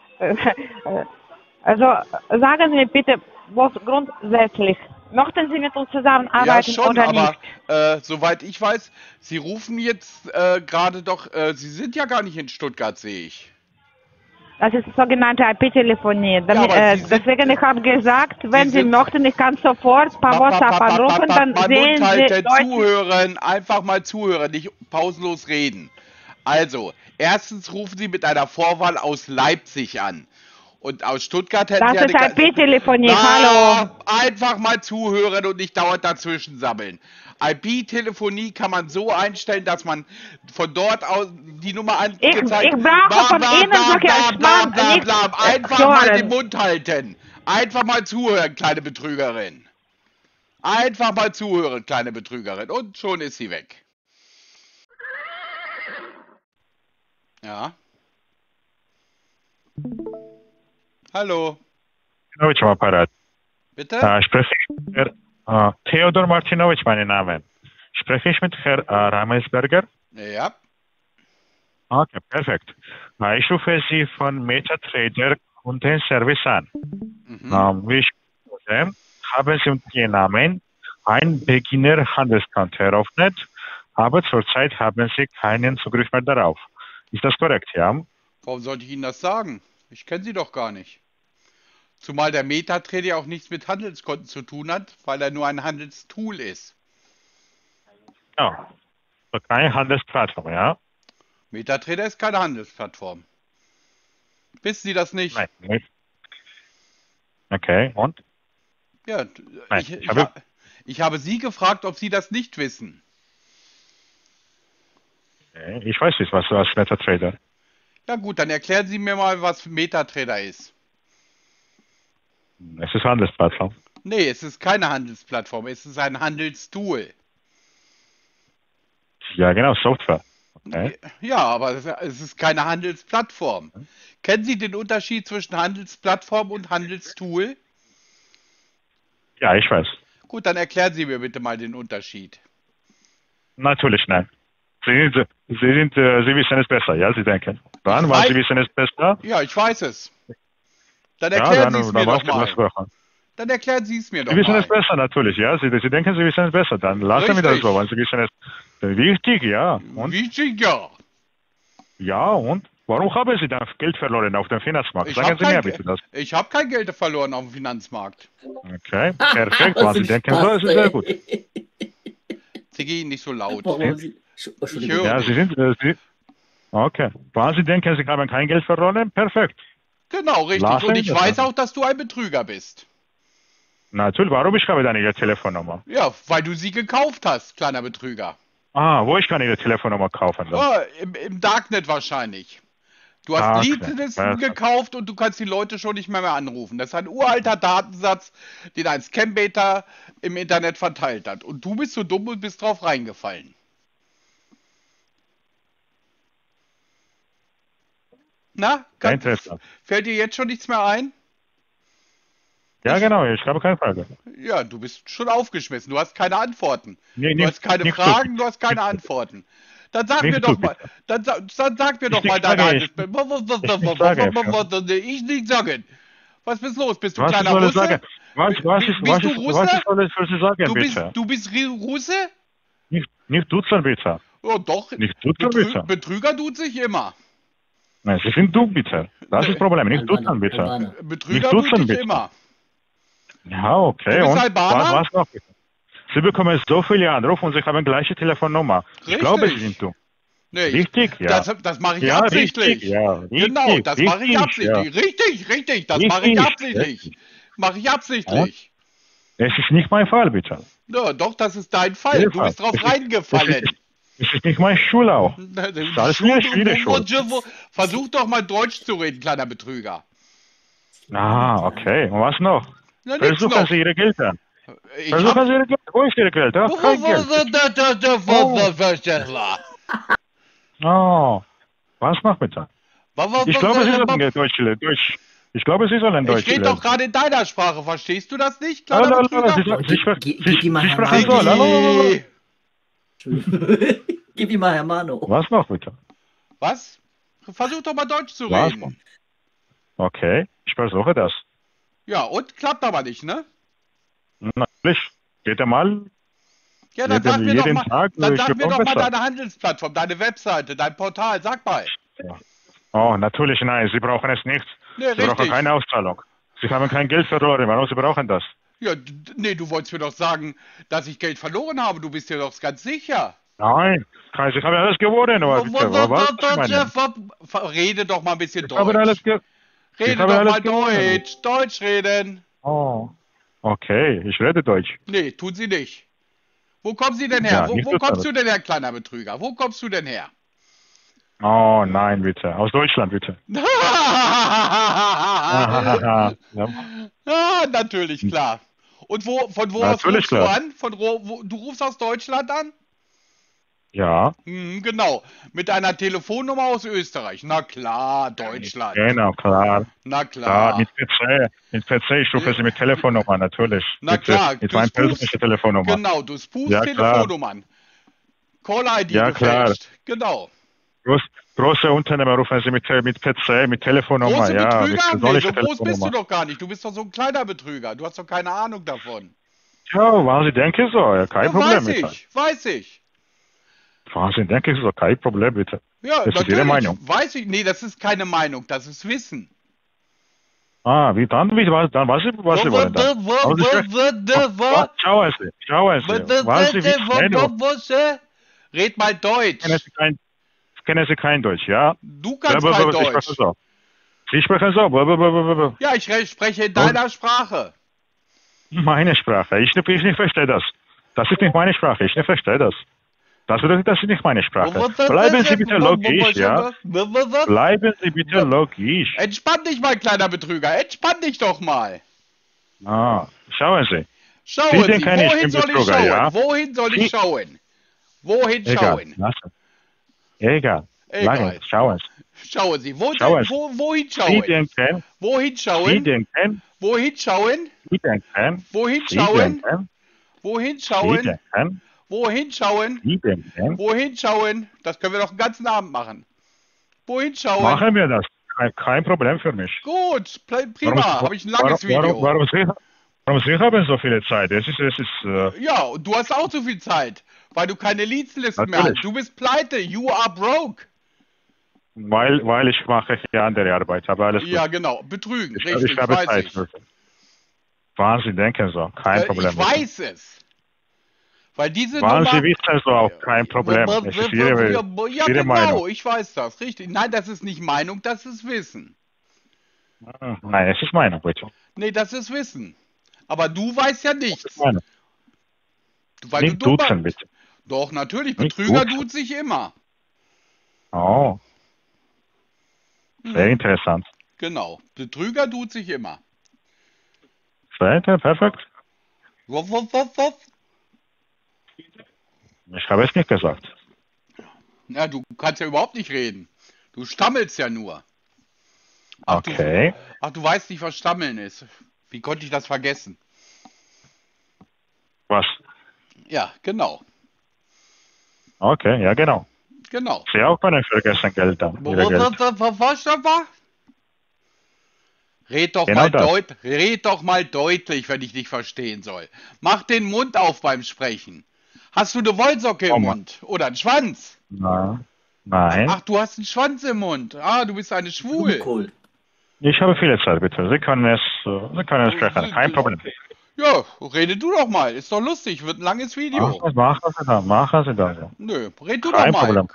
also sagen Sie mir bitte, was grundsätzlich, möchten Sie mit uns Ja, zusammenarbeiten schon, oder aber nicht? soweit ich weiß, Sie rufen jetzt gerade doch, Sie sind ja gar nicht in Stuttgart, sehe ich. Das ist sogenannte IP-Telefonie. Ja, aber Sie sind- Deswegen ich habe gesagt, wenn Sie sind- möchten, ich kann sofort per WhatsApp anrufen, dann mal sehen Mund Sie halten, deutlich... zuhören, einfach mal zuhören, nicht pausenlos reden. Also, erstens rufen Sie mit einer Vorwahl aus Leipzig an. Und aus Stuttgart hätten Das Sie ist IP-Telefonie, hallo. Einfach mal zuhören und nicht dauernd dazwischen sammeln. IP-Telefonie kann man so einstellen, dass man von dort aus die Nummer angezeigt... Ich brauche von Ihnen solche Schmarrn nicht Einfach mal hören. den Mund halten. Einfach mal zuhören, kleine Betrügerin. Einfach mal zuhören, kleine Betrügerin. Und schon ist sie weg. Ja. Hallo. Martinovic am Apparat. Bitte? Spreche ich mit Herr Theodor Martinovic, mein Name. Spreche ich mit Herr Ramelsberger? Ja. Okay, perfekt. Ich rufe Sie von MetaTrader und den Service an. Wie ich sehe, haben Sie unter Ihrem Namen ein Beginner-Handelskonto eröffnet, aber zurzeit haben Sie keinen Zugriff mehr darauf. Ist das korrekt, ja? Warum sollte ich Ihnen das sagen? Ich kenne Sie doch gar nicht. Zumal der MetaTrader ja auch nichts mit Handelskonten zu tun hat, weil er nur ein Handelstool ist. Ja. So keine Handelsplattform, ja? MetaTrader ist keine Handelsplattform. Wissen Sie das nicht? Nein, nicht. Okay, und? Ja, Nein, ich habe Sie gefragt, ob Sie das nicht wissen. Okay, ich weiß nicht, was MetaTrader. Ja gut, dann erklären Sie mir mal, was MetaTrader ist. Es ist Handelsplattform. Nee, es ist keine Handelsplattform, es ist ein Handelstool. Ja, genau, Software. Okay. Ja, aber es ist keine Handelsplattform. Kennen Sie den Unterschied zwischen Handelsplattform und Handelstool? Ja, ich weiß. Gut, dann erklären Sie mir bitte mal den Unterschied. Natürlich nein. Sie wissen es besser, ja, Sie denken. Wann Sie wissen es besser? Ja, ich weiß es. Dann Ja, erklären Sie dann es mir doch mal. was Dann erklären Sie es mir doch Sie wissen mal. es besser, natürlich, ja. Sie denken, Sie wissen es besser. Dann lassen wir das Richtig. so, weil Sie wissen es. Wichtig, ja. Und? Wichtig, ja. Ja, und? Warum haben Sie dann Geld verloren auf dem Finanzmarkt? Ich Sagen habe Sie mir kein, bitte das. ich hab kein Geld verloren auf dem Finanzmarkt. Okay, perfekt. Wenn Sie denken so, ist es sehr gut. Ziggy, nicht so laut. Ich Entschuldigung. höre Ja, dich. Sie sind. Okay. Wenn Sie denken, Sie haben kein Geld verloren, perfekt. Genau, richtig. Lassen Und ich wir weiß das. auch, dass du ein Betrüger bist. Natürlich, warum ich habe dann Ihre Telefonnummer? Ja, weil du sie gekauft hast, kleiner Betrüger. Wo ich kann Ihre Telefonnummer kaufen dann? Ja, im Darknet wahrscheinlich. Du hast Darknet, Leadlisten perfekt. gekauft und du kannst die Leute schon nicht mehr anrufen. Das ist ein uralter Datensatz, den ein Scambaiter im Internet verteilt hat. Und du bist so dumm und bist drauf reingefallen. Na, Sehr interessant. fällt dir jetzt schon nichts mehr ein? Ja, genau, ich habe keine Frage. Ja, du bist schon aufgeschmissen. Du hast keine Antworten. Nee, Du hast keine nicht Fragen, stupid. du hast keine Antworten. Dann sag Nicht mir doch stupid. mal, dann sag mir doch Ich mal nicht deine sage, Handelsplattform. ich nicht sage, Ich nicht sagen. Was ist los? Bist du Was kleiner soll ich Russe? sagen? Bist du Russe? Was soll ich für Sie sagen, Du bitte? bist Russe? Nicht duzen, bitte. Oh, doch. Nicht duzen, bitte. Betrüger tut sich immer. Nein, Sie sind dumm, bitte. Das ist das Problem. Nicht duzen, bitte. Albaner. Betrüger Nicht duzen, tut sich bitte. immer. Ja, okay. Du bist Und Albaner? was noch, bitte? Sie bekommen so viele Anrufe und Sie haben gleiche Telefonnummer. Ich Richtig. glaube, Sie sind dumm. Nee, Richtig, ja. Das mache ich Ja, absichtlich. richtig, ja. Richtig, Genau, das mache ich richtig, absichtlich. Richtig, das mache ich Richtig, absichtlich. richtig. Mache ich absichtlich. Es ist nicht mein Fall, bitte. Ja, doch, das ist dein Fall. Du bist drauf reingefallen. Es ist nicht mein Schul auch. Das ist mir schwierig schon. Versuch doch mal Deutsch zu reden, kleiner Betrüger. Ah, okay. Und was noch? Na, nix Versuchen noch. Sie Ihre Geld an. Ich Versuchen hab... Sie Ihre Geld. Wo ist Ihre Geld? Ja, kein Geld. Oh. Was noch bitte? Ich glaube, Sie sollen Deutsch. Ich glaube, Sie sollen Deutsch Ich rede doch lernen. gerade in deiner Sprache. Verstehst du das nicht, kleiner Hallo, Betrüger? Gib ihm mal Sie Herr sprechen Mano. so. Hallo. Gib ihm mal Herr Mano. Was noch bitte? Was? Versuch doch mal Deutsch zu Was? reden. Okay, ich versuche das. Ja, und klappt aber nicht, ne? Natürlich. Geht mal. Ja, dann sag mir doch jeden mal, Tag, dann ich sag mir bekomme doch mal besser. deine Handelsplattform, deine Webseite, dein Portal. Sag mal. Oh, natürlich nein. Sie brauchen es nicht. Nee, Sie brauchen richtig. keine Auszahlung. Sie haben kein Geld verloren. Warum Sie brauchen das? Ja, nee, du wolltest mir doch sagen, dass ich Geld verloren habe. Du bist dir doch ganz sicher. Nein, Sie haben alles gewonnen. Aber bitte, was? Rede doch mal ein bisschen Ich habe alles Deutsch. Rede habe doch alles mal gewonnen. Deutsch. Deutsch reden. Oh, okay, ich rede Deutsch. Nee, tun sie nicht. Wo kommen sie denn her? Ja, nicht Wo so kommst toll. du denn her, kleiner Betrüger? Wo kommst du denn her? Oh, nein, bitte. Aus Deutschland, bitte. ah, Ja. natürlich, klar. Und von wo aus Natürlich, rufst du klar. an? Du rufst aus Deutschland an? Ja, Genau. Mit einer Telefonnummer aus Österreich. Na klar, Deutschland. genau, klar. Na Klar, klar. mit PC. Mit PC, ich rufe Sie mit Telefonnummer, natürlich. Na Mit, klar, Mit du meiner spoofst- persönlichen Telefonnummer. Genau, du spoofst Ja, klar. Telefonnummern. Call-ID Ja, klar. gefälscht. Genau. Große Unternehmer rufen Sie mit PC, mit Telefonnummer, Große ja. Betrüger? Mit Nee, so persönlicher groß bist du Telefonnummer. doch gar nicht. Du bist doch so ein kleiner Betrüger. Du hast doch keine Ahnung davon. Ja, was Sie denken so, ja, kein Ja, Problem, weiß bitte. weiß ich. Was Sie denken so, kein Problem, bitte. Ja, Das ist Ihre Meinung. weiß ich. Nee, das ist keine Meinung, das ist Wissen. Ah, was Sie wollen dann? Was Sie schauen Sie, was Sie wissen. Red mal Deutsch. Kennen Sie kein Deutsch, ja? Du kannst kein Ich spreche Deutsch. so. Sie sprechen so. Ja, ich spreche in deiner Sprache. Meine Sprache. Ich nicht verstehe das. Das ist nicht meine Sprache. Ich nicht verstehe das. Das bedeutet, das ist nicht meine Sprache. Bleiben Sie bitte logisch, ja? Bleiben Sie bitte logisch. Entspann dich mal, kleiner Betrüger. Entspann dich doch mal. Ah, schauen Sie. Schauen Sie Sie, denken, ich wohin bin soll ich Betrüger, schauen? ja? Wohin soll ich Sie- schauen? Wohin Egal. schauen? Lassen. Egal. Egal. Lange. Schauen Sie. Schauen Sie, Schauen Sie. wohin Sie schauen? denken, Wohin Sie schauen? denken, Wohin schauen? Sie denken, Wohin Sie schauen? denken, Wohin Sie schauen? denken, Wohin schauen? Sie denken. Wohin schauen? Das können wir doch den ganzen Abend machen. Wohin schauen? Machen wir das. Kein Problem für mich. Gut, prima. Habe ich ein langes Video. Warum Sie haben so viele Zeit? Es ist Ja, und du hast auch zu viel Zeit, weil du keine Leadslisten mehr hast. Natürlich. Du bist pleite. You are broke. weil ich mache hier andere Arbeit, aber alles gut. Ja, genau. Betrügen. Ich Richtig, habe weiß Zeit. ich. Wahnsinn, denken so. Kein Problem. Ich weiß es. Weil diese Wahnsinn, Nummer... Sie wissen so auch. Kein Problem. Es ist Ihre Ja, Ihre genau, Meinung. ich weiß das. Richtig. Nein, das ist nicht Meinung, das ist Wissen. Nein, es ist Meinung, bitte. Nee, das ist Wissen. Aber du weißt ja nichts. Meinung. Weil Nicht du dumm duzen, bist. bitte. Doch, natürlich. Nicht Betrüger duzen. tut sich immer. Oh, sehr Mhm. interessant. Genau. Betrüger tut sich immer. Perfekt. Wuff, wuff, wuff, wuff. Ich habe es nicht gesagt. Ja, du kannst ja überhaupt nicht reden. Du stammelst ja nur. Ach, Okay. du weißt nicht, was Stammeln ist. Wie konnte ich das vergessen? Was? Ja, genau. Okay, ja genau. Genau. Sie auch können vergessen Geld dann. Ihre Geld. Was, Stefan? Red doch, Genau das. red doch mal deutlich, wenn ich nicht verstehen soll. Mach den Mund auf beim Sprechen. Hast du eine Wollsocke im Oh Mann. Mund? Oder einen Schwanz? Na, nein. Ach, du hast einen Schwanz im Mund. Ah, du bist eine Schwul. Blumenkohl. Ich habe viele Zeit, bitte. Sie können es sprechen. Kein Problem. Ja, rede du doch mal. Ist doch lustig, wird ein langes Video. Machen Sie dann. Machen Sie dann. Nö, red du doch Kein mal. Problem.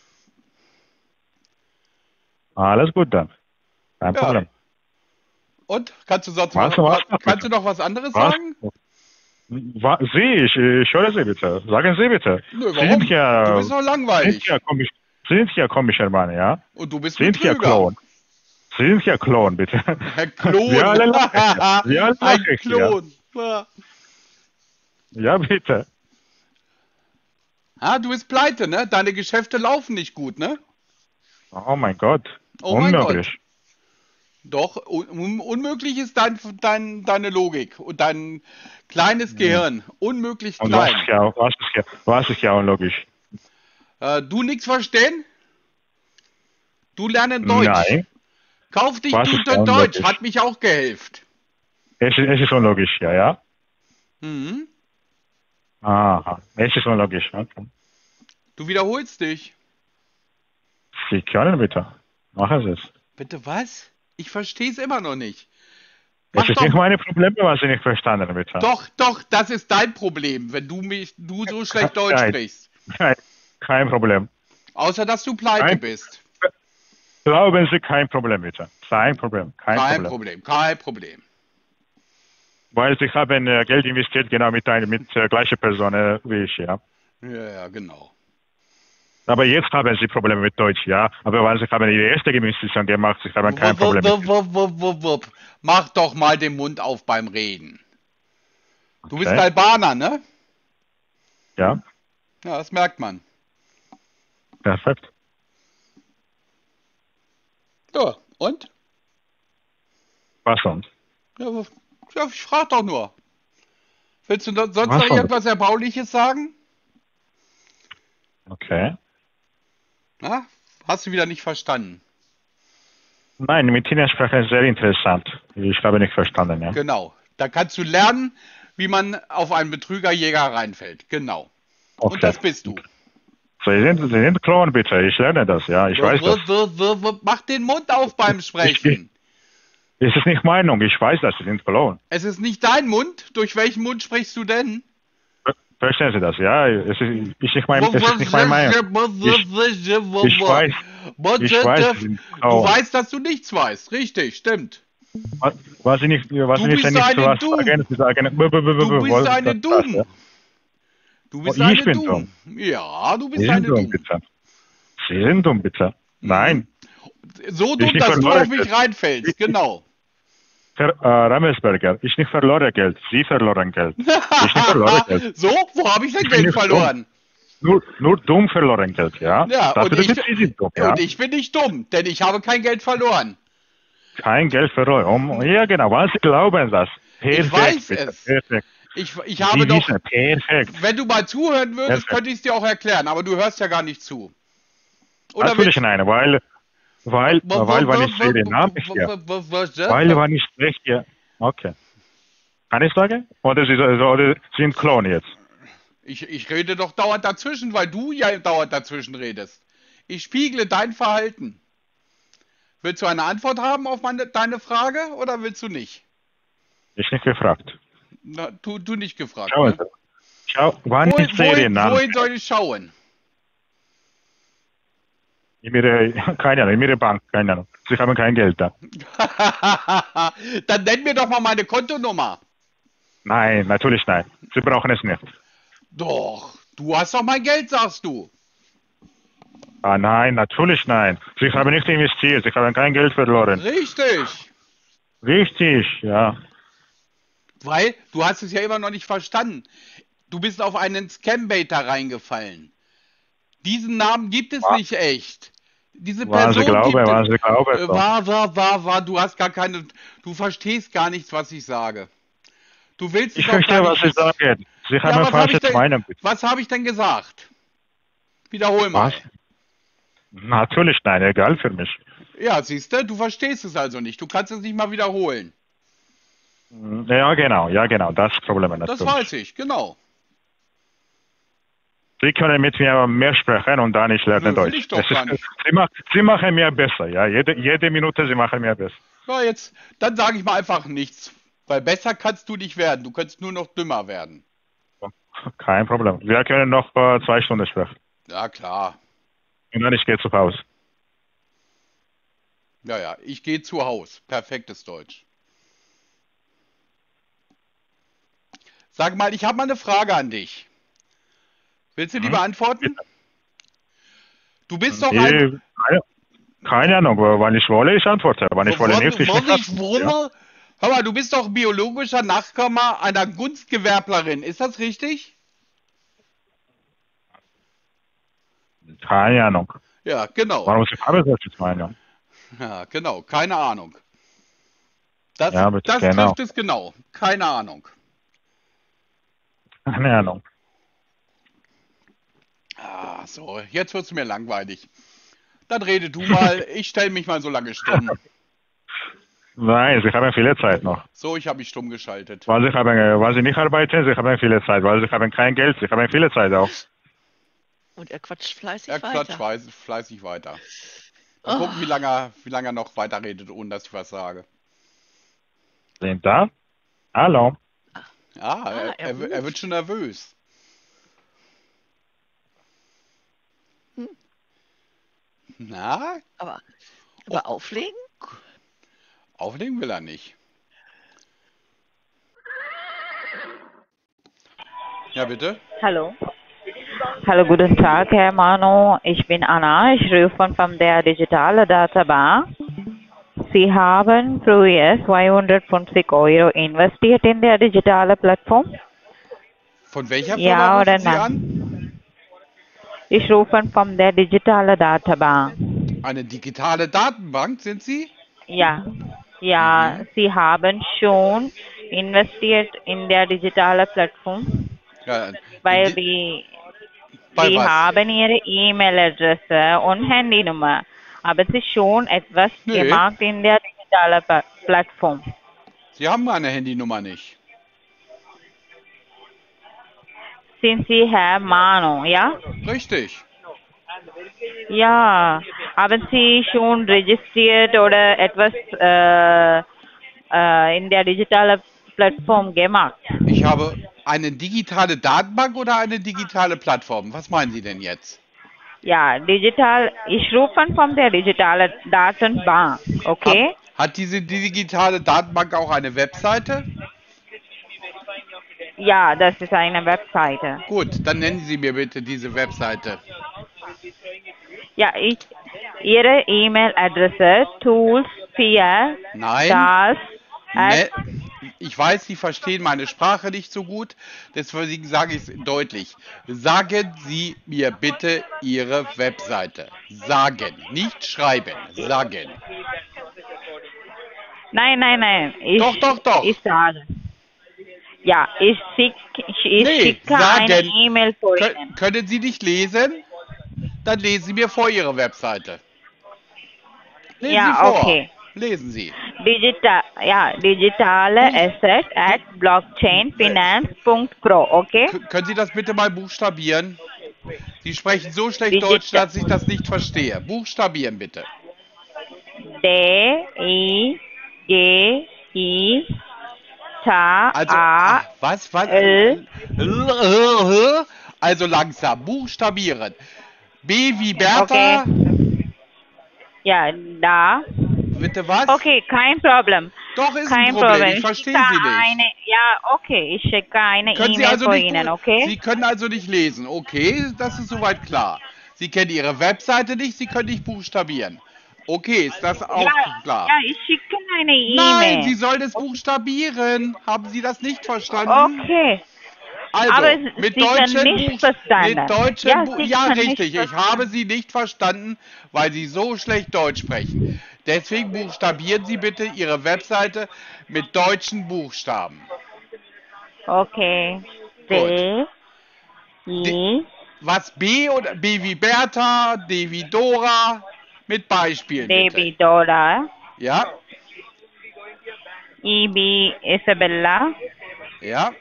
Alles gut dann. Kein Ja. Problem. Und? Kannst du sonst Was, kannst du noch was anderes Was? sagen? Ich höre Sie bitte. Sagen Sie bitte. Nö, Sie warum? sind ja, Du bist doch langweilig. sind ja komischer Mann, ja? Und du bist Sind ja Betrüger. Klon. Sie sind ja Klon, bitte. Herr Klon. Wir alle lachen. Wir alle Ein lachen, Klon. Ja. Ja, bitte. Ah, du bist pleite, ne? Deine Geschäfte laufen nicht gut, ne? Oh mein Gott. Oh mein Unmöglich. Doch, unmöglich ist deine Logik und dein kleines Gehirn. Unmöglich Und klein. was ist ja unlogisch? Du nichts verstehen? Du lernen Deutsch. Nein, Kauf dich Was du ist Deutsch, unlogisch? hat mich auch gehelft. es ist unlogisch, ja? Mhm. Aha, es ist unlogisch. Okay. Du wiederholst dich. Sie können bitte. Machen Sie es. Bitte was? Ich verstehe es immer noch nicht. Mach Es ist doch, nicht meine Probleme, was Sie nicht verstanden haben, bitte. doch, das ist dein Problem, wenn du so schlecht Deutsch Nein. sprichst. Kein Problem. Außer, dass du pleite Nein. bist. Glauben Sie, kein Problem, bitte. Kein Problem. Kein Problem. Weil Sie haben Geld investiert, genau mit gleicher Person wie ich, ja. Ja, genau. Aber jetzt haben Sie Probleme mit Deutsch, ja. Aber weil Sie haben Ihre erste Investition gemacht, Sie haben kein Problem mit. Wupp. Mach doch mal den Mund auf beim Reden. Du bist Okay. Albaner, ne? Ja, Ja, das merkt man. perfekt. Ja, und? Was sonst? Ja, ich frag doch nur. Willst du sonst Was noch sonst? irgendwas Erbauliches sagen? Okay. Na? Hast du wieder nicht verstanden? Nein, mit Ihnen sprechen ist sehr interessant. Ich habe nicht verstanden, ja. Genau. Da kannst du lernen, wie man auf einen Betrügerjäger reinfällt. Genau. Okay. Und das bist du. Sie sind Klon, bitte. Ich lerne das, ja. Ich weiß das. Mach den Mund auf beim Sprechen. Es ist nicht Meinung. Ich weiß das. Sie sind Klon. Es ist nicht dein Mund. Durch welchen Mund sprichst du denn? Verstehen Sie das, ja? Es ist nicht meine Meinung. Ich weiß, Sie sind Du Klon. weißt, dass du nichts weißt. Richtig, stimmt. Was Sie nicht bist nicht eine zu Dumm. was sagen, Sie sagen, Du bist eine Dumm. Ja? Du bist Ich eine bin Dumm. Ja, du Sie bist sind eine dumm, Dumm. bitte. Sie sind dumm, bitte. Nein. So Ich dumm, nicht dass du verloren auf mich bin. reinfällst. Genau. Rammelsberger, ich nicht verloren Geld. Sie verloren Geld. Ich nicht verloren Geld. So? Wo habe ich denn Ich bin Geld nicht verloren? Nur dumm verloren Geld, ja? Ja, Das und bedeutet, Sie sind dumm, ja? und ich bin nicht dumm, denn ich habe kein Geld verloren. Kein Geld verloren. Ja, genau, weil Sie glauben das. Perfekt, weiß bitte. es. Perfekt. Ich habe Sie doch, wissen, perfekt. wenn du mal zuhören würdest, Perfekt. könnte ich es dir auch erklären, aber du hörst ja gar nicht zu. Oder Natürlich nein, weil war nicht Ihre Name hier. Weil war nicht recht hier. Okay. Kann ich sagen? Oder Sie sind Klon jetzt? Ich rede doch dauernd dazwischen, weil du ja dauernd dazwischen redest. Ich spiegle dein Verhalten. Willst du eine Antwort haben auf deine Frage oder willst du nicht? Ich nicht gefragt. Na, du nicht gefragt. Schauen Ne? Sie. Wann ist Ihre Name? Wohin soll ich schauen? Keine Ahnung, in Ihre Bank, keine Ahnung. Sie haben kein Geld da. Dann nenn mir doch mal meine Kontonummer. Nein, natürlich nein. Sie brauchen es nicht. Doch, du hast doch mein Geld, sagst du. Ah, nein, natürlich nein. Sie haben nicht investiert, Sie haben kein Geld verloren. Richtig. Richtig, ja. Weil du hast es ja immer noch nicht verstanden. Du bist auf einen Scam-Baiter reingefallen. Diesen Namen gibt es nicht echt. Diese Waren Sie Person Glaube, gibt waren Sie Glaube. es. War. Du hast gar keine. Du verstehst gar nichts, was ich sage. Du willst Ich es auch verstehe, gar was nicht Sie wissen. sagen. Sie Ja, haben was habe ich falsches denn, Meinung. was hab ich denn gesagt? Wiederhol mal. Was? Natürlich, nein, egal für mich. Ja, siehst du verstehst es also nicht. Du kannst es nicht mal wiederholen. Ja, genau, das Problem Das natürlich. weiß ich, genau. Sie können mit mir mehr sprechen und dann ich lerne Nö, will Deutsch. ich doch gar nicht. Sie machen mir besser, ja. Jede Minute Sie machen mir besser. Ja, jetzt, dann sage ich mal einfach nichts. Weil besser kannst du nicht werden. Du kannst nur noch dümmer werden. Kein Problem. Wir können noch 2 Stunden sprechen. Ja, klar. Und dann ich gehe zu Hause. Ja, ja, ich gehe zu Haus. Perfektes Deutsch. Sag mal, ich habe mal eine Frage an dich. Willst du die beantworten? Du bist doch ein... Keine Ahnung, wann ich wolle, ich antworte. Wann ich wolle nicht, ich nicht. Ja. Hör mal, du bist doch biologischer Nachkomme einer Kunstgewerblerin. Ist das richtig? Keine Ahnung. Ja, genau. Warum Sie haben das jetzt meine? Ja, genau. Keine Ahnung. Das, Ja, bitte, das genau. trifft es genau. Keine Ahnung. Keine Ahnung. Ah, so, jetzt wird es mir langweilig. Dann rede du mal. Ich stelle mich mal so lange stumm. Nein, Sie haben viele Zeit noch. So, ich habe mich stumm geschaltet. Weil Sie nicht arbeiten, Sie haben viele Zeit. Weil Sie haben kein Geld, Sie haben viele Zeit auch. Und er quatscht fleißig Er weiter. quatscht fleißig weiter. Mal gucken, wie lange er noch weiterredet, ohne dass ich was sage. Sind da? Hallo? Er wird schon nervös. Na? Aber auflegen? Auflegen will er nicht. Ja, bitte? Hallo. Hallo, guten Tag, Herr Manu. Ich bin Anna. Ich rufe von der Digitale Datenbank. Sie haben früher 250 € investiert in der digitale Plattform? Von welcher Firma Ja rufen oder Sie nein? an? Ich rufe von der Digitale Datenbank. Eine digitale Datenbank, sind Sie? Ja, Sie haben schon investiert in der digitale Plattform, Ja, weil bei Sie was? haben Ihre E-Mail-Adresse und Handynummer. Haben Sie schon etwas Nö. gemacht in der digitalen Plattform? Sie haben meine Handynummer nicht. Sind Sie Herr Manu, ja? Richtig. Ja. Haben Sie schon registriert oder etwas in der digitalen Plattform gemacht? Ich habe eine digitale Datenbank oder eine digitale Plattform? Was meinen Sie denn jetzt? Ja, digital. Ich rufe von der digitalen Datenbank, okay? Hat diese digitale Datenbank auch eine Webseite? Ja, das ist eine Webseite. Gut, dann nennen Sie mir bitte diese Webseite. Ja, Ihre E-Mail-Adresse tools4 Nein. Ich weiß, Sie verstehen meine Sprache nicht so gut, deswegen sage ich es deutlich. Sagen Sie mir bitte Ihre Webseite. Sagen, nicht schreiben, sagen. Nein. Doch. Ich sage. Ja, ich schicke eine E-Mail vor Ihnen. Können Sie nicht lesen? Dann lesen Sie mir vor Ihre Webseite. Lesen Sie vor. Okay. Lesen Sie. Digitale Asset at blockchainfinance.pro, okay? Können Sie das bitte mal buchstabieren? Sie sprechen so schlecht Deutsch, dass ich das nicht verstehe. Buchstabieren bitte. D-I-G-I-T-A-L. Was? Also langsam. Buchstabieren. B wie Bertha. Okay. Ja, da. Bitte was? Okay, kein Problem. Doch, ist kein ein Problem. Problem. Ich verstehe Sie nicht. Okay, ich schicke eine Können Sie E-Mail also vor nicht, Ihnen, okay? Sie können also nicht lesen. Okay, das ist soweit klar. Sie kennen Ihre Webseite nicht, Sie können nicht buchstabieren. Okay, ist das auch klar? Ja, ich schicke eine E-Mail. Nein, Sie sollen es buchstabieren. Haben Sie das nicht verstanden? Okay. Also, Aber mit Sie deutschen können nicht verstanden. Ja, können richtig. nicht Ich habe Sie nicht verstanden, weil Sie so schlecht Deutsch sprechen. Deswegen buchstabieren Sie bitte Ihre Webseite mit deutschen Buchstaben. Okay. Gut. Was B oder B wie Bertha, D wie Dora, mit Beispielen bitte. Baby Dora, Ja, EB Isabella, ja.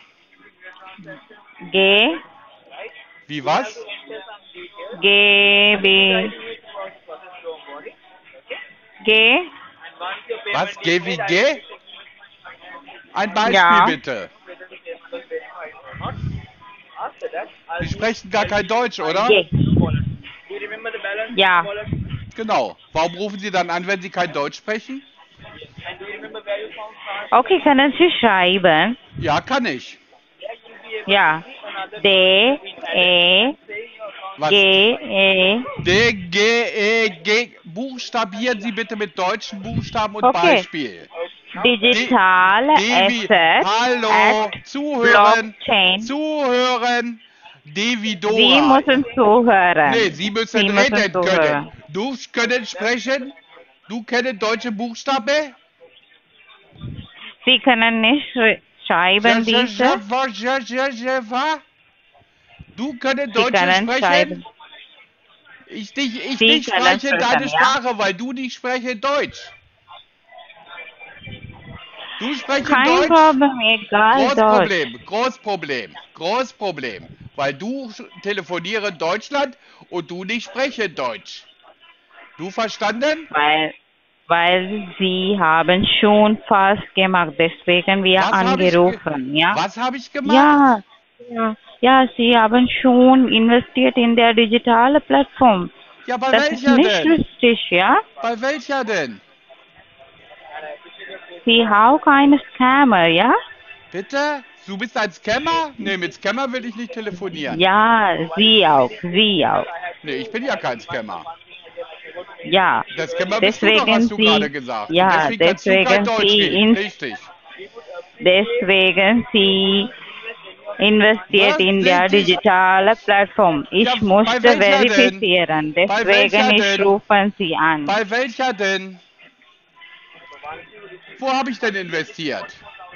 G, Wie was? G, B, G, Was? G wie G? Ein Beispiel Ja. bitte. Sie sprechen gar kein Deutsch, oder? G. Ja, Genau. Warum rufen Sie dann an, wenn Sie kein Deutsch sprechen? okay, können Sie schreiben? Ja, kann ich. Ja, D, E, Was? G, E, D, G, E, G. Buchstabieren Sie bitte mit deutschen Buchstaben und Okay. Beispiel. Digital D wie, Asset hallo, at zuhören, Blockchain. zuhören. D wie Dora. Sie müssen zuhören. Nee, Sie müssen Sie müssen reden zuhören. können. Du können sprechen? Du kennst deutsche Buchstaben? Sie können nicht schreiben, diese. Du können Sie Deutsch können sprechen? schreiben. Ich Sie nicht können spreche sprechen, deine ja? Sprache, weil du nicht spreche Deutsch. Du spreche Kein Deutsch? Problem, egal Deutsch. Großproblem. Weil du telefoniere Deutschland und du nicht spreche Deutsch. Du verstanden? Weil Sie haben schon fast gemacht, deswegen wir Was hab ich angerufen, ja? Was habe ich gemacht? Ja, Sie haben schon investiert in der digitalen Plattform. Ja, bei Das ist welcher nicht denn? richtig, ja? Bei welcher denn? Sie haben keine Scammer, ja? Bitte? Du bist ein Scammer? Nee, mit Scammer will ich nicht telefonieren. Ja, Sie auch. Nee, ich bin ja kein Scammer. Ja, Der Scammer bist du doch, hast du gerade gesagt. ja, Und deswegen kannst du kein deswegen Deutsch Sie reden. Richtig. deswegen Sie investiert Was in der sind die- digitalen Plattform. Ich Ja, bei musste welcher denn? verifizieren, Bei deswegen welcher ich denn? rufen Sie an. Bei welcher denn? Wo habe ich denn investiert?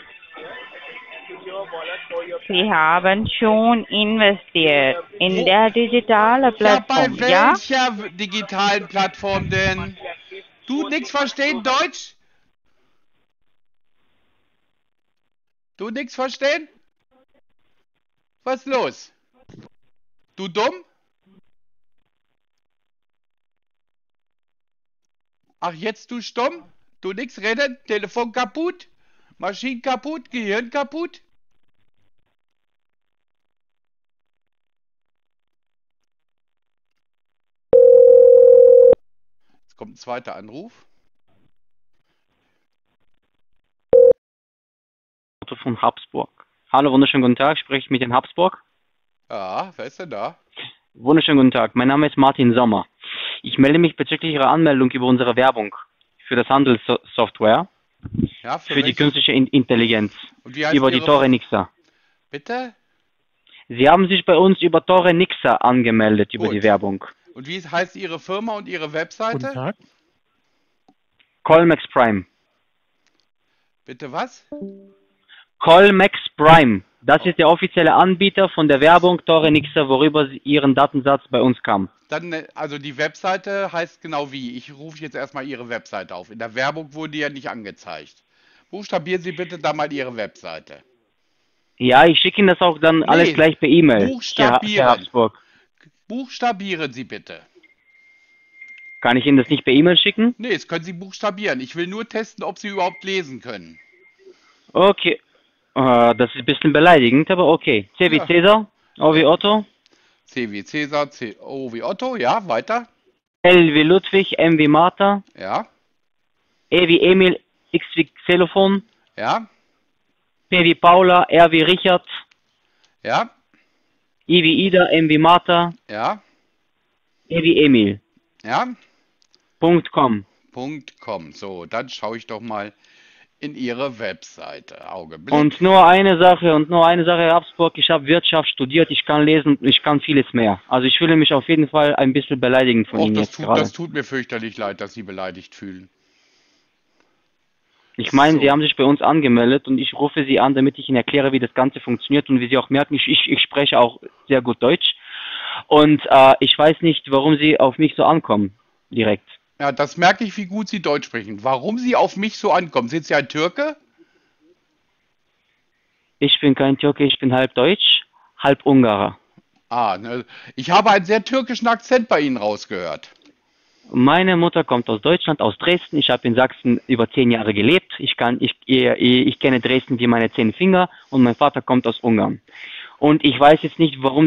Sie haben schon investiert in Wo- der digitalen Ja, bei Plattform, ja? welcher digitalen Plattform denn? Du nix verstehen Deutsch? Du nix verstehen? Was ist los? Du dumm? Ach, jetzt du stumm? Du nix reden? Telefon kaputt? Maschinen kaputt? Gehirn kaputt? Jetzt kommt ein zweiter Anruf. Von Habsburg. Hallo, wunderschönen guten Tag. Spreche ich mit Herrn Habsburg? Ja, wer ist denn da? Wunderschönen guten Tag. Mein Name ist Martin Sommer. Ich melde mich bezüglich Ihrer Anmeldung über unsere Werbung für das Handelssoftware Ja, für die welche- künstliche Intelligenz Und wie heißt über die Ihre Tore Fir- Nixa. Bitte? Sie haben sich bei uns über Tore Nixa angemeldet über Gut. die Werbung. Und wie heißt Ihre Firma und Ihre Webseite? Guten Tag. Colmex Prime. Bitte was? Colmex Prime. Das ist der offizielle Anbieter von der Werbung Tore Nixa, worüber Ihren Datensatz bei uns kam. Dann, also die Webseite heißt genau wie. Ich rufe jetzt erstmal Ihre Webseite auf. In der Werbung wurde die ja nicht angezeigt. Buchstabieren Sie bitte da mal Ihre Webseite. Ja, ich schicke Ihnen das auch dann alles gleich per E-Mail. Buchstabieren. Herr Habsburg. Buchstabieren Sie bitte. Kann ich Ihnen das nicht per E-Mail schicken? Nee, das können Sie buchstabieren. Ich will nur testen, ob Sie überhaupt lesen können. Okay. Das ist ein bisschen beleidigend, aber okay. C wie Ja. Cäsar, O wie Otto, C wie Cäsar, O wie Otto, ja, weiter. L wie Ludwig, M wie Martha, Ja, E wie Emil, X wie Xylophon, ja, P wie Paula, R wie Richard, ja, I wie Ida, M wie Martha, ja, E wie Emil. ja. .com. .com. So, dann schaue ich doch mal in Ihre Webseite. Augenblick. Und nur eine Sache, Herr Habsburg, ich habe Wirtschaft studiert, ich kann lesen, ich kann vieles mehr. Also ich fühle mich auf jeden Fall ein bisschen beleidigend von Och, Ihnen das jetzt gerade. das tut mir fürchterlich leid, dass Sie beleidigt fühlen. Ich meine, So. Sie haben sich bei uns angemeldet und ich rufe Sie an, damit ich Ihnen erkläre, wie das Ganze funktioniert und wie Sie auch merken, ich spreche auch sehr gut Deutsch. Und ich weiß nicht, warum Sie auf mich so ankommen, direkt. Ja, das merke ich, wie gut Sie Deutsch sprechen. Warum Sie auf mich so ankommen? Sind Sie ein Türke? Ich bin kein Türke, ich bin halb Deutsch, halb Ungarer. Ah, ne, ich habe einen sehr türkischen Akzent bei Ihnen rausgehört. Meine Mutter kommt aus Deutschland, aus Dresden. Ich habe in Sachsen über 10 Jahre gelebt. Ich kenne Dresden wie meine 10 Finger und mein Vater kommt aus Ungarn. Und ich weiß jetzt nicht, warum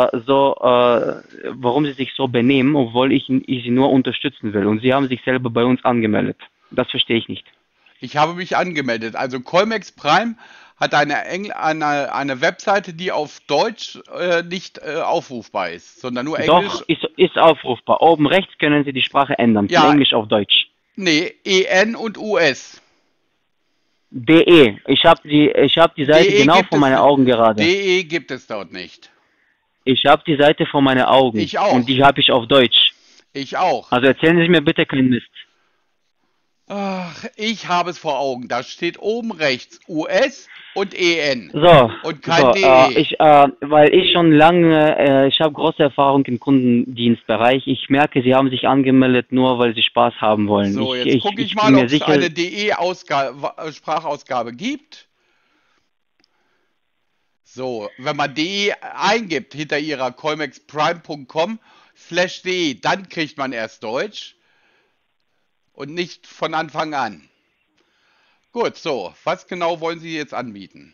warum sie sich so benehmen, obwohl ich sie nur unterstützen will. Und sie haben sich selber bei uns angemeldet. Das verstehe ich nicht. Ich habe mich angemeldet. Also Colmex Prime hat eine Webseite, die auf Deutsch nicht aufrufbar ist, sondern nur Englisch. Doch, ist aufrufbar. Oben rechts können Sie die Sprache ändern, von Ja. Englisch auf Deutsch. Nee, EN und US. DE. Ich habe die Seite DE genau gibt vor es meinen nicht. Augen gerade. DE gibt es dort nicht. Ich habe die Seite vor meinen Augen. Ich auch. Und die habe ich auf Deutsch. Ich auch. Also erzählen Sie mir bitte keinen Mist. Ach, ich habe es vor Augen. Da steht oben rechts US und EN. So, Und kein so DE. weil ich schon lange, ich habe große Erfahrung im Kundendienstbereich. Ich merke, Sie haben sich angemeldet, nur weil Sie Spaß haben wollen. So, jetzt gucke ich bin mal, mir ob es sicher, eine DE-Sprachausgabe gibt. So, wenn man DE eingibt hinter ihrer colmexprime.com/DE, dann kriegt man erst Deutsch und nicht von Anfang an. Gut, so, was genau wollen Sie jetzt anbieten?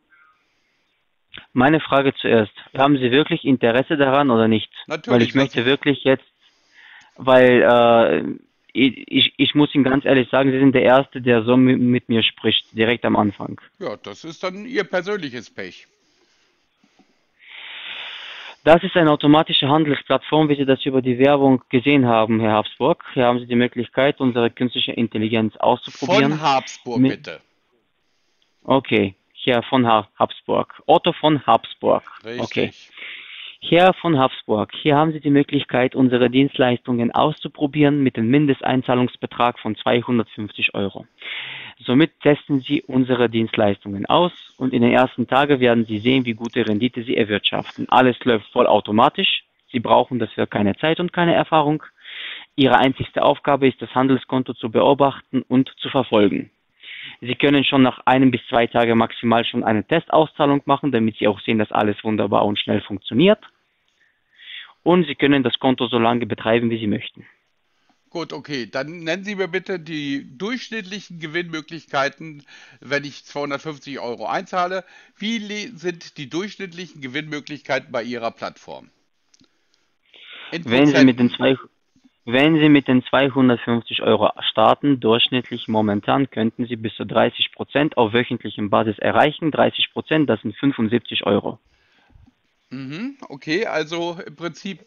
meine Frage zuerst. Haben Sie wirklich Interesse daran oder nicht? Natürlich, Weil ich möchte wirklich jetzt, weil ich muss Ihnen ganz ehrlich sagen, Sie sind der Erste, der so mit mir spricht, direkt am Anfang. Ja, das ist dann Ihr persönliches Pech. Das ist eine automatische Handelsplattform, wie Sie das über die Werbung gesehen haben, Herr Habsburg. Hier haben Sie die Möglichkeit, unsere künstliche Intelligenz auszuprobieren. Von Habsburg, Mit- bitte. Okay, Herr von Habsburg. Otto von Habsburg. Richtig. Okay. Herr von Habsburg, hier haben Sie die Möglichkeit, unsere Dienstleistungen auszuprobieren mit dem Mindesteinzahlungsbetrag von 250 Euro. Somit testen Sie unsere Dienstleistungen aus und in den ersten Tagen werden Sie sehen, wie gute Rendite Sie erwirtschaften. Alles läuft vollautomatisch. Sie brauchen dafür keine Zeit und keine Erfahrung. Ihre einzigste Aufgabe ist, das Handelskonto zu beobachten und zu verfolgen. Sie können schon nach 1 bis 2 Tagen maximal schon eine Testauszahlung machen, damit Sie auch sehen, dass alles wunderbar und schnell funktioniert. Und Sie können das Konto so lange betreiben, wie Sie möchten. Gut, okay. Dann nennen Sie mir bitte die durchschnittlichen Gewinnmöglichkeiten, wenn ich 250 Euro einzahle. Wie sind die durchschnittlichen Gewinnmöglichkeiten bei Ihrer Plattform? In Wenn Sie mit Prozenten. wenn Sie mit den 250 Euro starten, durchschnittlich momentan könnten Sie bis zu 30% auf wöchentlichem Basis erreichen. 30%, das sind 75 Euro. Mhm, okay, also im Prinzip,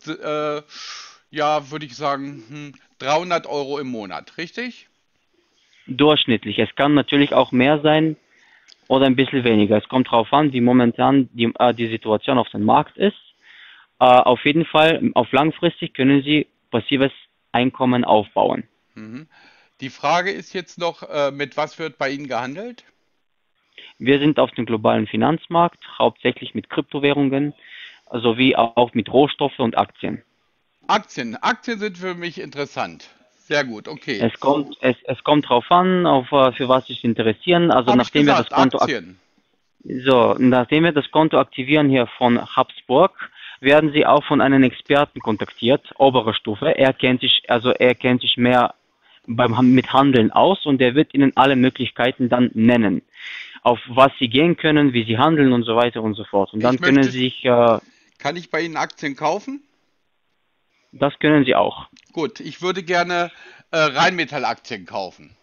ja, würde ich sagen, 300 Euro im Monat, richtig? Durchschnittlich. Es kann natürlich auch mehr sein oder ein bisschen weniger. Es kommt darauf an, wie momentan die Situation auf dem Markt ist. Auf jeden Fall, auf langfristig können Sie passives Einkommen aufbauen. Mhm. Die Frage ist jetzt noch, mit was wird bei Ihnen gehandelt? Wir sind auf dem globalen Finanzmarkt, hauptsächlich mit Kryptowährungen, sowie auch mit Rohstoffe und Aktien. Aktien. Aktien sind für mich interessant. Sehr gut, okay. Es kommt drauf an, für was Sie sich interessieren. Also Hab ich nachdem wir gesagt, das Konto Aktien. nachdem wir das Konto aktivieren hier von Habsburg, werden Sie auch von einem Experten kontaktiert, obere Stufe. Er kennt sich mehr mit Handeln aus und der wird Ihnen alle Möglichkeiten dann nennen, auf was Sie gehen können, wie Sie handeln und so weiter und so fort. Und dann können Sie sich, Kann ich bei Ihnen Aktien kaufen? das können Sie auch. Gut, ich würde gerne Rheinmetall-Aktien kaufen.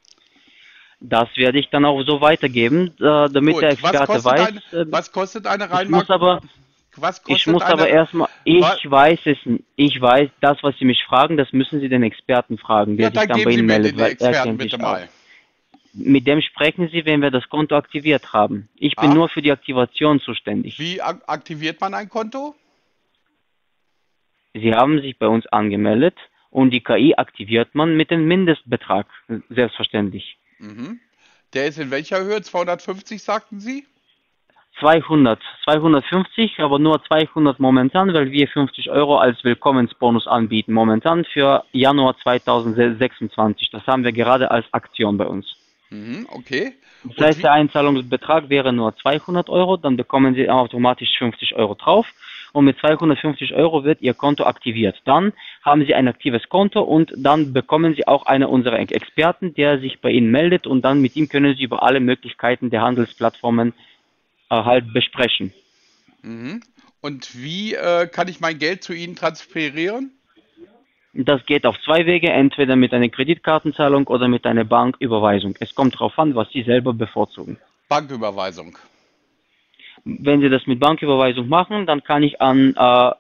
Das werde ich dann auch so weitergeben, damit Gut, der Experte weiß. was kostet eine Ich muss Rheinmetall? aber erstmal, ich weiß es, ich weiß, das, was Sie mich fragen, das müssen Sie den Experten fragen, der Ja, sich dann dann geben bei Sie Ihnen mir meldet, den weil er Experten kennt bitte sich mal. aus. Mit dem sprechen Sie, wenn wir das Konto aktiviert haben. Ich bin Ah. nur für die Aktivation zuständig. Wie aktiviert man ein Konto? Sie haben sich bei uns angemeldet und die KI aktiviert man mit dem Mindestbetrag, selbstverständlich. Mhm. Der ist in welcher Höhe? 250, sagten Sie? 250, aber nur 200 momentan, weil wir 50 Euro als Willkommensbonus anbieten. Momentan für Januar 2026. Das haben wir gerade als Aktion bei uns. Okay. Das heißt, der Einzahlungsbetrag wäre nur 200 Euro, dann bekommen Sie automatisch 50 Euro drauf und mit 250 Euro wird Ihr Konto aktiviert. Dann haben Sie ein aktives Konto und dann bekommen Sie auch einen unserer Experten, der sich bei Ihnen meldet und dann mit ihm können Sie über alle Möglichkeiten der Handelsplattformen halt besprechen. Und wie kann ich mein Geld zu Ihnen transferieren? Das geht auf zwei Wege, entweder mit einer Kreditkartenzahlung oder mit einer Banküberweisung. Es kommt darauf an, was Sie selber bevorzugen. Banküberweisung. Wenn Sie das mit Banküberweisung machen, dann kann ich an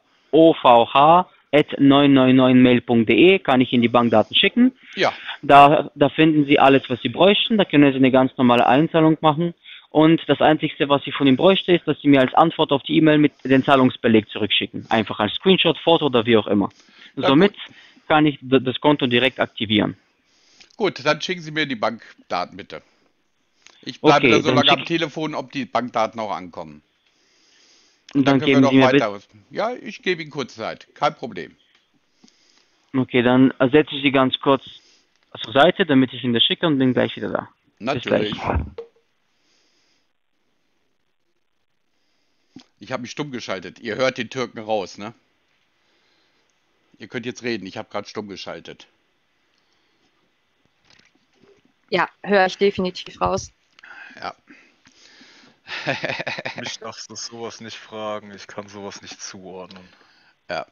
ovh@999mail.de kann ich Ihnen die Bankdaten schicken. Ja. Da finden Sie alles, was Sie bräuchten. Da können Sie eine ganz normale Einzahlung machen. Und das Einzige, was ich von Ihnen bräuchte, ist, dass Sie mir als Antwort auf die E-Mail mit den Zahlungsbeleg zurückschicken. Einfach als Screenshot, Foto oder wie auch immer. Ja, Somit kann ich das Konto direkt aktivieren. Gut, dann schicken Sie mir die Bankdaten bitte. Ich bleibe da so lange am Telefon, ob die Bankdaten auch ankommen. Und dann können wir noch weiter. Ja, ich gebe Ihnen kurz Zeit. Kein Problem. Okay, dann setze ich Sie ganz kurz zur Seite, damit ich Ihnen das schicke und bin gleich wieder da. Natürlich. Bis gleich. Ich habe mich stumm geschaltet. Ihr hört den Türken raus, ne? Ihr könnt jetzt reden. Ich habe gerade stumm geschaltet. Ja, höre ich definitiv raus. Ja. Mich darfst du sowas nicht fragen. Ich kann sowas nicht zuordnen. Ja.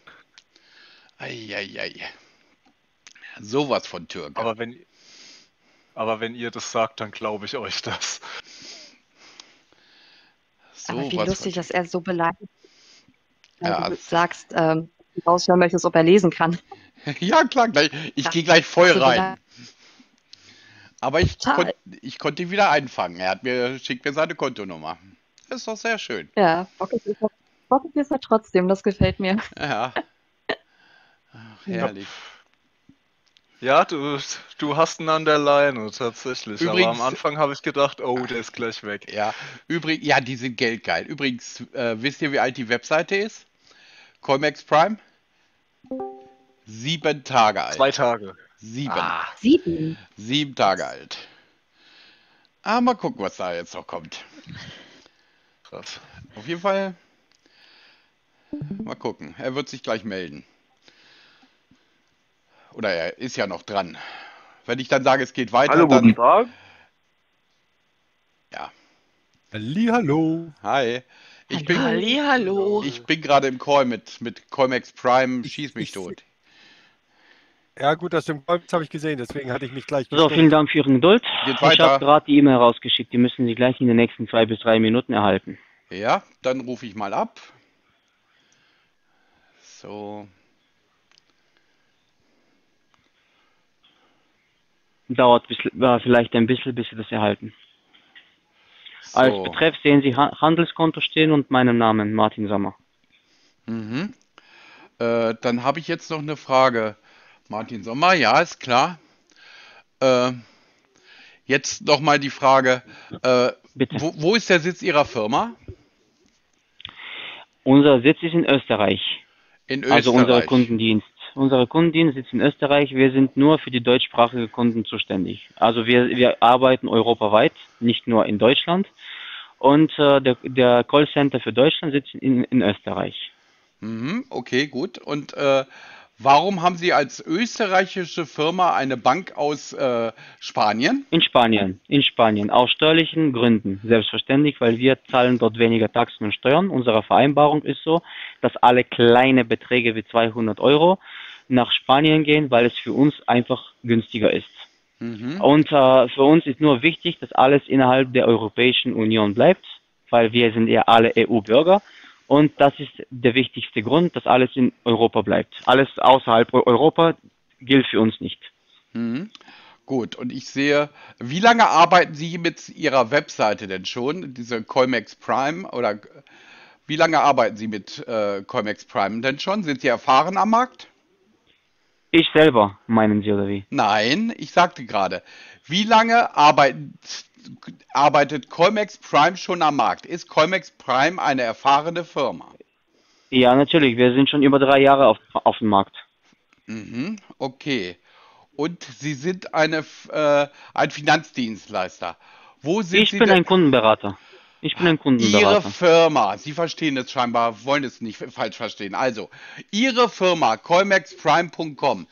Eieiei. Sowas von Türken. Aber wenn ihr das sagt, dann glaube ich euch das. Aber wie lustig, dass er so beleidigt, ja, du sagst, raushören möchtest, ob er lesen kann. Ja, klar, gleich. Ich gehe gleich voll rein. Aber ich konnte ihn wieder einfangen. Schickt mir seine Kontonummer. Das ist doch sehr schön. Ja, bockig ist er trotzdem, das gefällt mir. Ja. Ach, herrlich. Ja, du hast ihn an der Leine, tatsächlich. Übrigens, aber am Anfang habe ich gedacht, oh, der ist gleich weg. Ja, ja, die sind geldgeil. Übrigens, wisst ihr, wie alt die Webseite ist? Colmex Prime? 7 Tage alt. 2 Tage. 7. 7? 7 Tage alt. Mal gucken, was da jetzt noch kommt. Krass. Auf jeden Fall, mal gucken. Er wird sich gleich melden. Oder er ist ja noch dran. Wenn ich dann sage, es geht weiter, hallo, dann... Guten Tag. Ja. Hallo. Hi. Ich bin gerade im Call mit Colmex Prime, schieß mich tot. Ja gut, dass du im Call bist, habe ich gesehen, deswegen hatte ich mich gleich So, vielen Dank für Ihre Geduld. Geht ich weiter. habe gerade die E-Mail rausgeschickt, die müssen Sie gleich in den nächsten 2 bis 3 Minuten erhalten. Ja, dann rufe ich mal ab. So. Dauert vielleicht ein bisschen, bis Sie das erhalten. So. Als Betreff sehen Sie Handelskonto stehen und meinen Namen, Martin Sommer. Dann habe ich jetzt noch eine Frage. Martin Sommer, ja, ist klar. Jetzt noch mal die Frage, wo ist der Sitz Ihrer Firma? Unser Sitz ist in Österreich. In Österreich? Also unser Kundendienst. Unser Kundendienst sitzt in Österreich. Wir sind nur für die deutschsprachigen Kunden zuständig. Also wir arbeiten europaweit, nicht nur in Deutschland. Und der Callcenter für Deutschland sitzt in Österreich. Okay, gut. Und warum haben Sie als österreichische Firma eine Bank aus Spanien? In Spanien, aus steuerlichen Gründen, selbstverständlich, weil wir zahlen dort weniger Taxen und Steuern. Unsere Vereinbarung ist so, dass alle kleine Beträge wie 200 Euro nach Spanien gehen, weil es für uns einfach günstiger ist. Und für uns ist nur wichtig, dass alles innerhalb der Europäischen Union bleibt, weil wir sind ja alle EU-Bürger. Und das ist der wichtigste Grund, dass alles in Europa bleibt. Alles außerhalb Europa gilt für uns nicht. Gut, und ich sehe, wie lange arbeiten Sie mit Ihrer Webseite denn schon, diese Colmex Prime? Oder wie lange arbeiten Sie mit Colmex Prime denn schon? Sind Sie erfahren am Markt? Ich selber, meinen Sie, oder wie? Nein, ich sagte gerade, wie lange arbeitet arbeitet Colmex Prime schon am Markt? Ist Colmex Prime eine erfahrene Firma? Ja, natürlich. Wir sind schon über 3 Jahre auf dem Markt. Mhm, okay. Und Sie sind ein Finanzdienstleister. Wo sind Ich Sie bin denn? ein Kundenberater. Ich bin ein Ihre Kundenberater. Firma, Sie verstehen es scheinbar, wollen es nicht falsch verstehen. Also, Ihre Firma, colmexprime.com,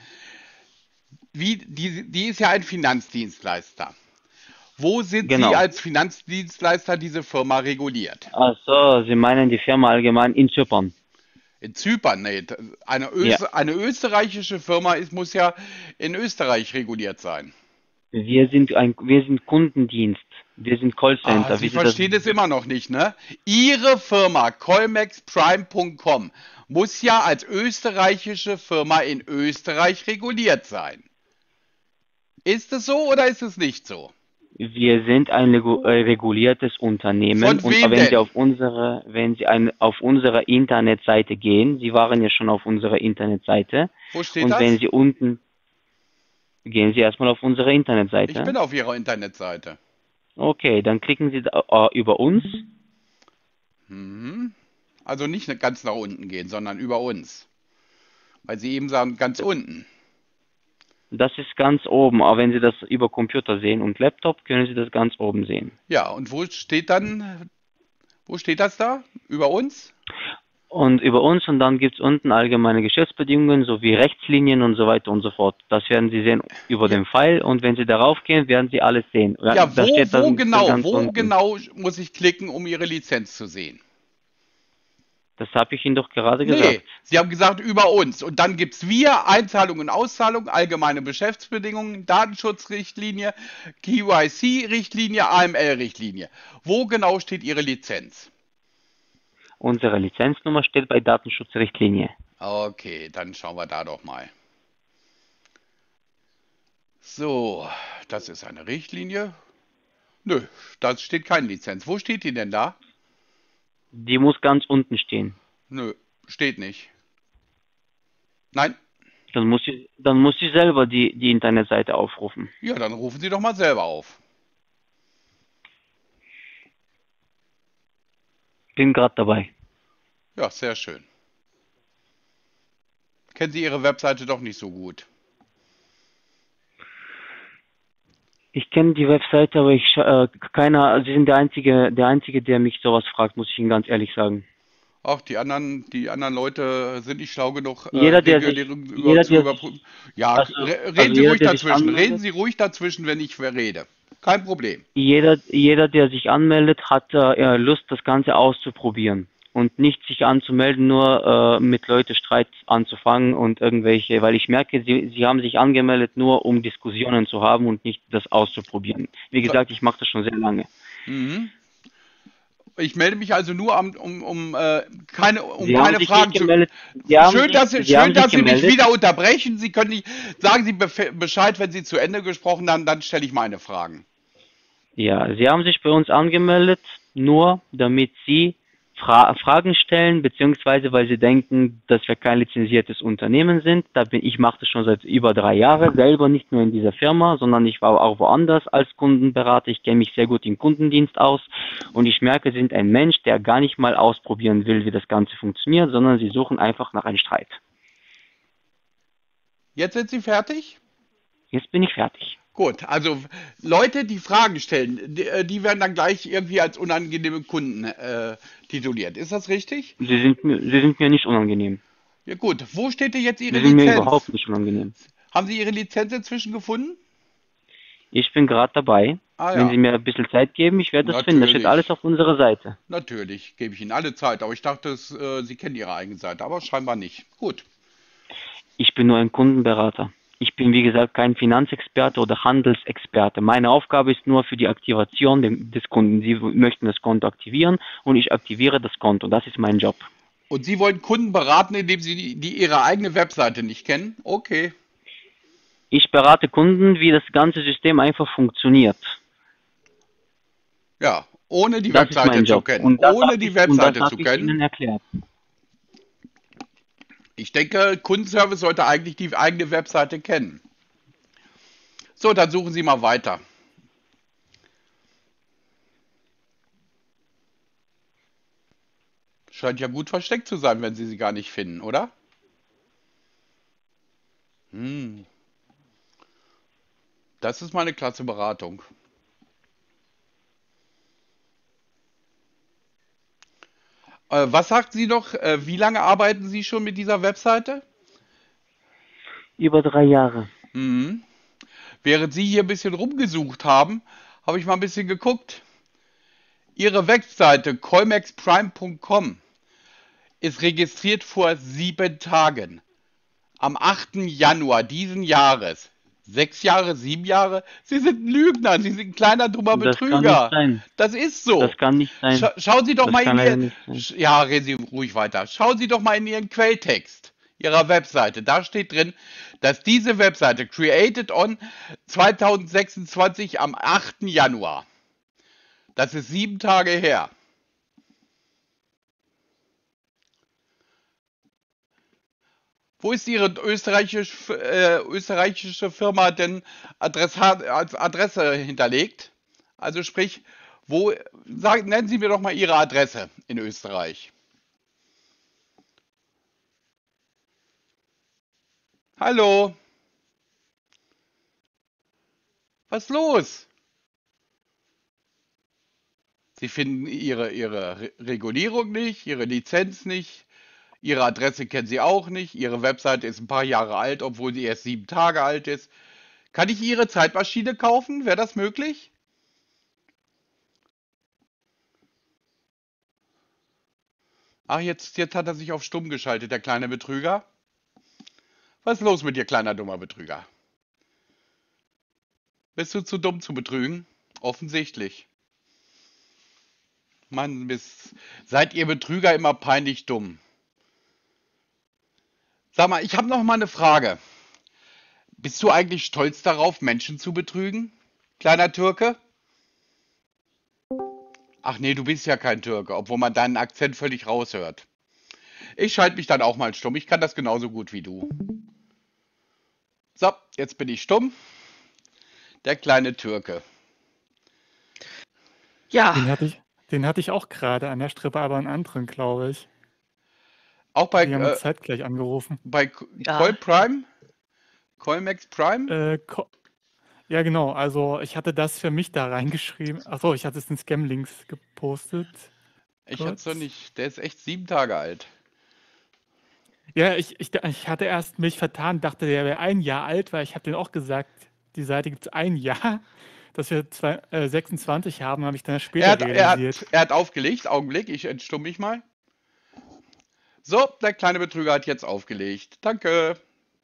die ist ja ein Finanzdienstleister. Wo sind Sie Genau. als Finanzdienstleister diese Firma reguliert? Ach so, Sie meinen die Firma allgemein in Zypern. In Zypern, nee. Ja. Eine österreichische Firma muss ja in Österreich reguliert sein. Wir sind Kundendienst. Wir sind Callcenter. Sie verstehen es immer noch nicht, ne? Ihre Firma, colmexprime.com, muss ja als österreichische Firma in Österreich reguliert sein. Ist es so oder ist es nicht so? Wir sind ein reguliertes Unternehmen. Von Und wem wenn Sie denn? auf unsere Internetseite gehen, Sie waren ja schon auf unserer Internetseite. Wo steht Und das? wenn Sie unten, gehen Sie erstmal auf unsere Ich Internetseite. bin auf Ihrer Internetseite. Okay, dann klicken Sie über uns. Mhm. Also nicht ganz nach unten gehen, sondern über uns. Weil Sie eben sagen, ganz unten. Das ist ganz oben. Aber wenn Sie das über Computer sehen und Laptop, können Sie das ganz oben sehen. Ja, und wo steht das da? Über uns? Und über uns und dann gibt es unten allgemeine Geschäftsbedingungen sowie Rechtslinien und so weiter und so fort. Das werden Sie sehen über den Pfeil und wenn Sie darauf gehen, werden Sie alles sehen. Ja, Da steht dann ganz wo unten. genau muss ich klicken, um Ihre Lizenz zu sehen? Das habe ich Ihnen doch gerade gesagt. Nee, Sie haben gesagt über uns. Und dann gibt es wir, Einzahlung und Auszahlung, allgemeine Geschäftsbedingungen, Datenschutzrichtlinie, KYC-Richtlinie, AML-Richtlinie. Wo genau steht Ihre Lizenz? Unsere Lizenznummer steht bei Datenschutzrichtlinie. Okay, dann schauen wir da doch mal. So, das ist eine Richtlinie. Nö, da steht keine Lizenz. Wo steht die denn da? Die muss ganz unten stehen. Nö, steht nicht. Nein? Dann muss sie selber die Internetseite aufrufen. Ja, dann rufen Sie doch mal selber auf. Bin gerade dabei. Ja, sehr schön. Kennen Sie Ihre Webseite doch nicht so gut. Ich kenne die Webseite, aber Sie sind der Einzige, der mich sowas fragt, muss ich Ihnen ganz ehrlich sagen. Auch die anderen Leute sind nicht schlau genug, Jeder, der Regulierung sich- zu überprüfen. Ja, also reden Sie jeder, ruhig der sich dazwischen. anmeldet- Reden Sie ruhig dazwischen, wenn ich rede. Kein Problem. Jeder, der sich anmeldet, hat Lust, das Ganze auszuprobieren. Und nicht sich anzumelden, nur mit Leute Streit anzufangen und irgendwelche, weil ich merke, sie haben sich angemeldet, nur um Diskussionen zu haben und nicht das auszuprobieren. Wie gesagt, ich mache das schon sehr lange. Mhm. Ich melde mich also nur, um keine Sie haben sich Fragen nicht zu... gemeldet. Schön, dass Sie haben sich nicht gemeldet. wieder unterbrechen. Sie können nicht... Sagen Sie Bescheid, wenn Sie zu Ende gesprochen haben, dann stelle ich meine Fragen. Ja, Sie haben sich bei uns angemeldet, nur damit Sie Fragen stellen, beziehungsweise weil Sie denken, dass wir kein lizenziertes Unternehmen sind. Ich mache das schon seit über 3 Jahren, selber nicht nur in dieser Firma, sondern ich war auch woanders als Kundenberater. Ich kenne mich sehr gut im Kundendienst aus und ich merke, Sie sind ein Mensch, der gar nicht mal ausprobieren will, wie das Ganze funktioniert, sondern Sie suchen einfach nach einem Streit. Jetzt sind Sie fertig? Jetzt bin ich fertig. Gut, also Leute, die Fragen stellen, die werden dann gleich irgendwie als unangenehme Kunden tituliert. Ist das richtig? Sie sind mir nicht unangenehm. Ja gut, wo steht denn jetzt Ihre Sie sind mir Lizenz? überhaupt nicht unangenehm. Haben Sie Ihre Lizenz inzwischen gefunden? Ich bin gerade dabei. Ah, Wenn ja. Sie mir ein bisschen Zeit geben, ich werde das finden. Das steht Natürlich. alles auf unserer Seite. Natürlich, gebe ich Ihnen alle Zeit, aber ich dachte, Sie kennen Ihre eigene Seite, aber scheinbar nicht. Gut. Ich bin nur ein Kundenberater. Ich bin, wie gesagt, kein Finanzexperte oder Handelsexperte. Meine Aufgabe ist nur für die Aktivation des Kunden. Sie möchten das Konto aktivieren und ich aktiviere das Konto. Das ist mein Job. Und Sie wollen Kunden beraten, indem Sie Ihre eigene Webseite nicht kennen? Okay. Ich berate Kunden, wie das ganze System einfach funktioniert. Ja, ohne die Das ist Webseite mein zu Job. kennen. Und das Ohne hab die ich- Webseite und das zu hab ich kennen. Ihnen erklärt. Ich denke, Kundenservice sollte eigentlich die eigene Webseite kennen. So, dann suchen Sie mal weiter. Scheint ja gut versteckt zu sein, wenn Sie sie gar nicht finden, oder? Hm, das ist mal eine klasse Beratung. Was sagt sie noch? Wie lange arbeiten Sie schon mit dieser Webseite? Über 3 Jahre. Mhm. Während Sie hier ein bisschen rumgesucht haben, habe ich mal ein bisschen geguckt. Ihre Webseite colmexprime.com ist registriert vor 7 Tagen. Am 8. Januar diesen Jahres. 6 Jahre, 7 Jahre? Sie sind ein Lügner, Sie sind ein kleiner, dummer Das kann nicht Betrüger. sein. Das ist so. Das kann nicht sein. Schauen Sie doch Das mal kann in leider Ihr... nicht sein. Ja, reden Sie ruhig weiter. Schauen Sie doch mal in Ihren Quelltext Ihrer Webseite. Da steht drin, dass diese Webseite created on 2026 am 8. Januar. Das ist 7 Tage her. Wo ist Ihre österreichische Firma denn als Adresse hinterlegt? Also sprich, nennen Sie mir doch mal Ihre Adresse in Österreich. Hallo? Was ist los? Sie finden Ihre Regulierung nicht, Ihre Lizenz nicht, Ihre Adresse kennen Sie auch nicht, Ihre Webseite ist ein paar Jahre alt, obwohl sie erst 7 Tage alt ist. Kann ich Ihre Zeitmaschine kaufen? Wäre das möglich? Ach, jetzt hat er sich auf stumm geschaltet, der kleine Betrüger. Was ist los mit dir, kleiner dummer Betrüger? Bist du zu dumm zu betrügen? Offensichtlich. Mann, seid ihr Betrüger immer peinlich dumm. Sag mal, ich habe noch mal eine Frage. Bist du eigentlich stolz darauf, Menschen zu betrügen, kleiner Türke? Ach nee, du bist ja kein Türke, obwohl man deinen Akzent völlig raushört. Ich schalte mich dann auch mal stumm. Ich kann das genauso gut wie du. So, jetzt bin ich stumm. Der kleine Türke. Ja. Den hatte ich auch gerade an der Strippe, aber einen anderen, glaube ich. Auch bei Die haben uns zeitgleich angerufen. Bei Call Prime? Colmex Prime? Ja, genau. Also ich hatte das für mich da reingeschrieben. Achso, ich hatte es in Scam-Links gepostet. Ich hatte es noch nicht. Der ist echt 7 Tage alt. Ja, ich hatte erst mich vertan, dachte, der wäre 1 Jahr alt, weil ich habe denen auch gesagt, die Seite gibt es 1 Jahr, dass wir 26 haben, habe ich dann später realisiert. Er hat aufgelegt. Augenblick, ich entstumme mich mal. So, der kleine Betrüger hat jetzt aufgelegt. Danke.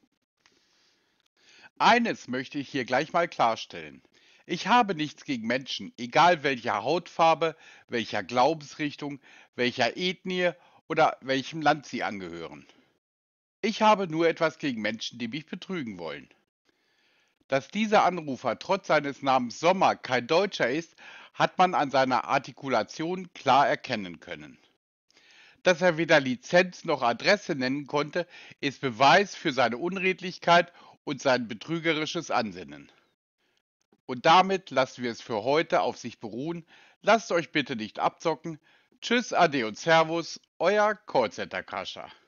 Eines möchte ich hier gleich mal klarstellen. Ich habe nichts gegen Menschen, egal welcher Hautfarbe, welcher Glaubensrichtung, welcher Ethnie oder welchem Land sie angehören. Ich habe nur etwas gegen Menschen, die mich betrügen wollen. Dass dieser Anrufer trotz seines Namens Sommer kein Deutscher ist, hat man an seiner Artikulation klar erkennen können. Dass er weder Lizenz noch Adresse nennen konnte, ist Beweis für seine Unredlichkeit und sein betrügerisches Ansinnen. Und damit lassen wir es für heute auf sich beruhen. Lasst euch bitte nicht abzocken. Tschüss, Ade und Servus, euer Callcenter Crusher.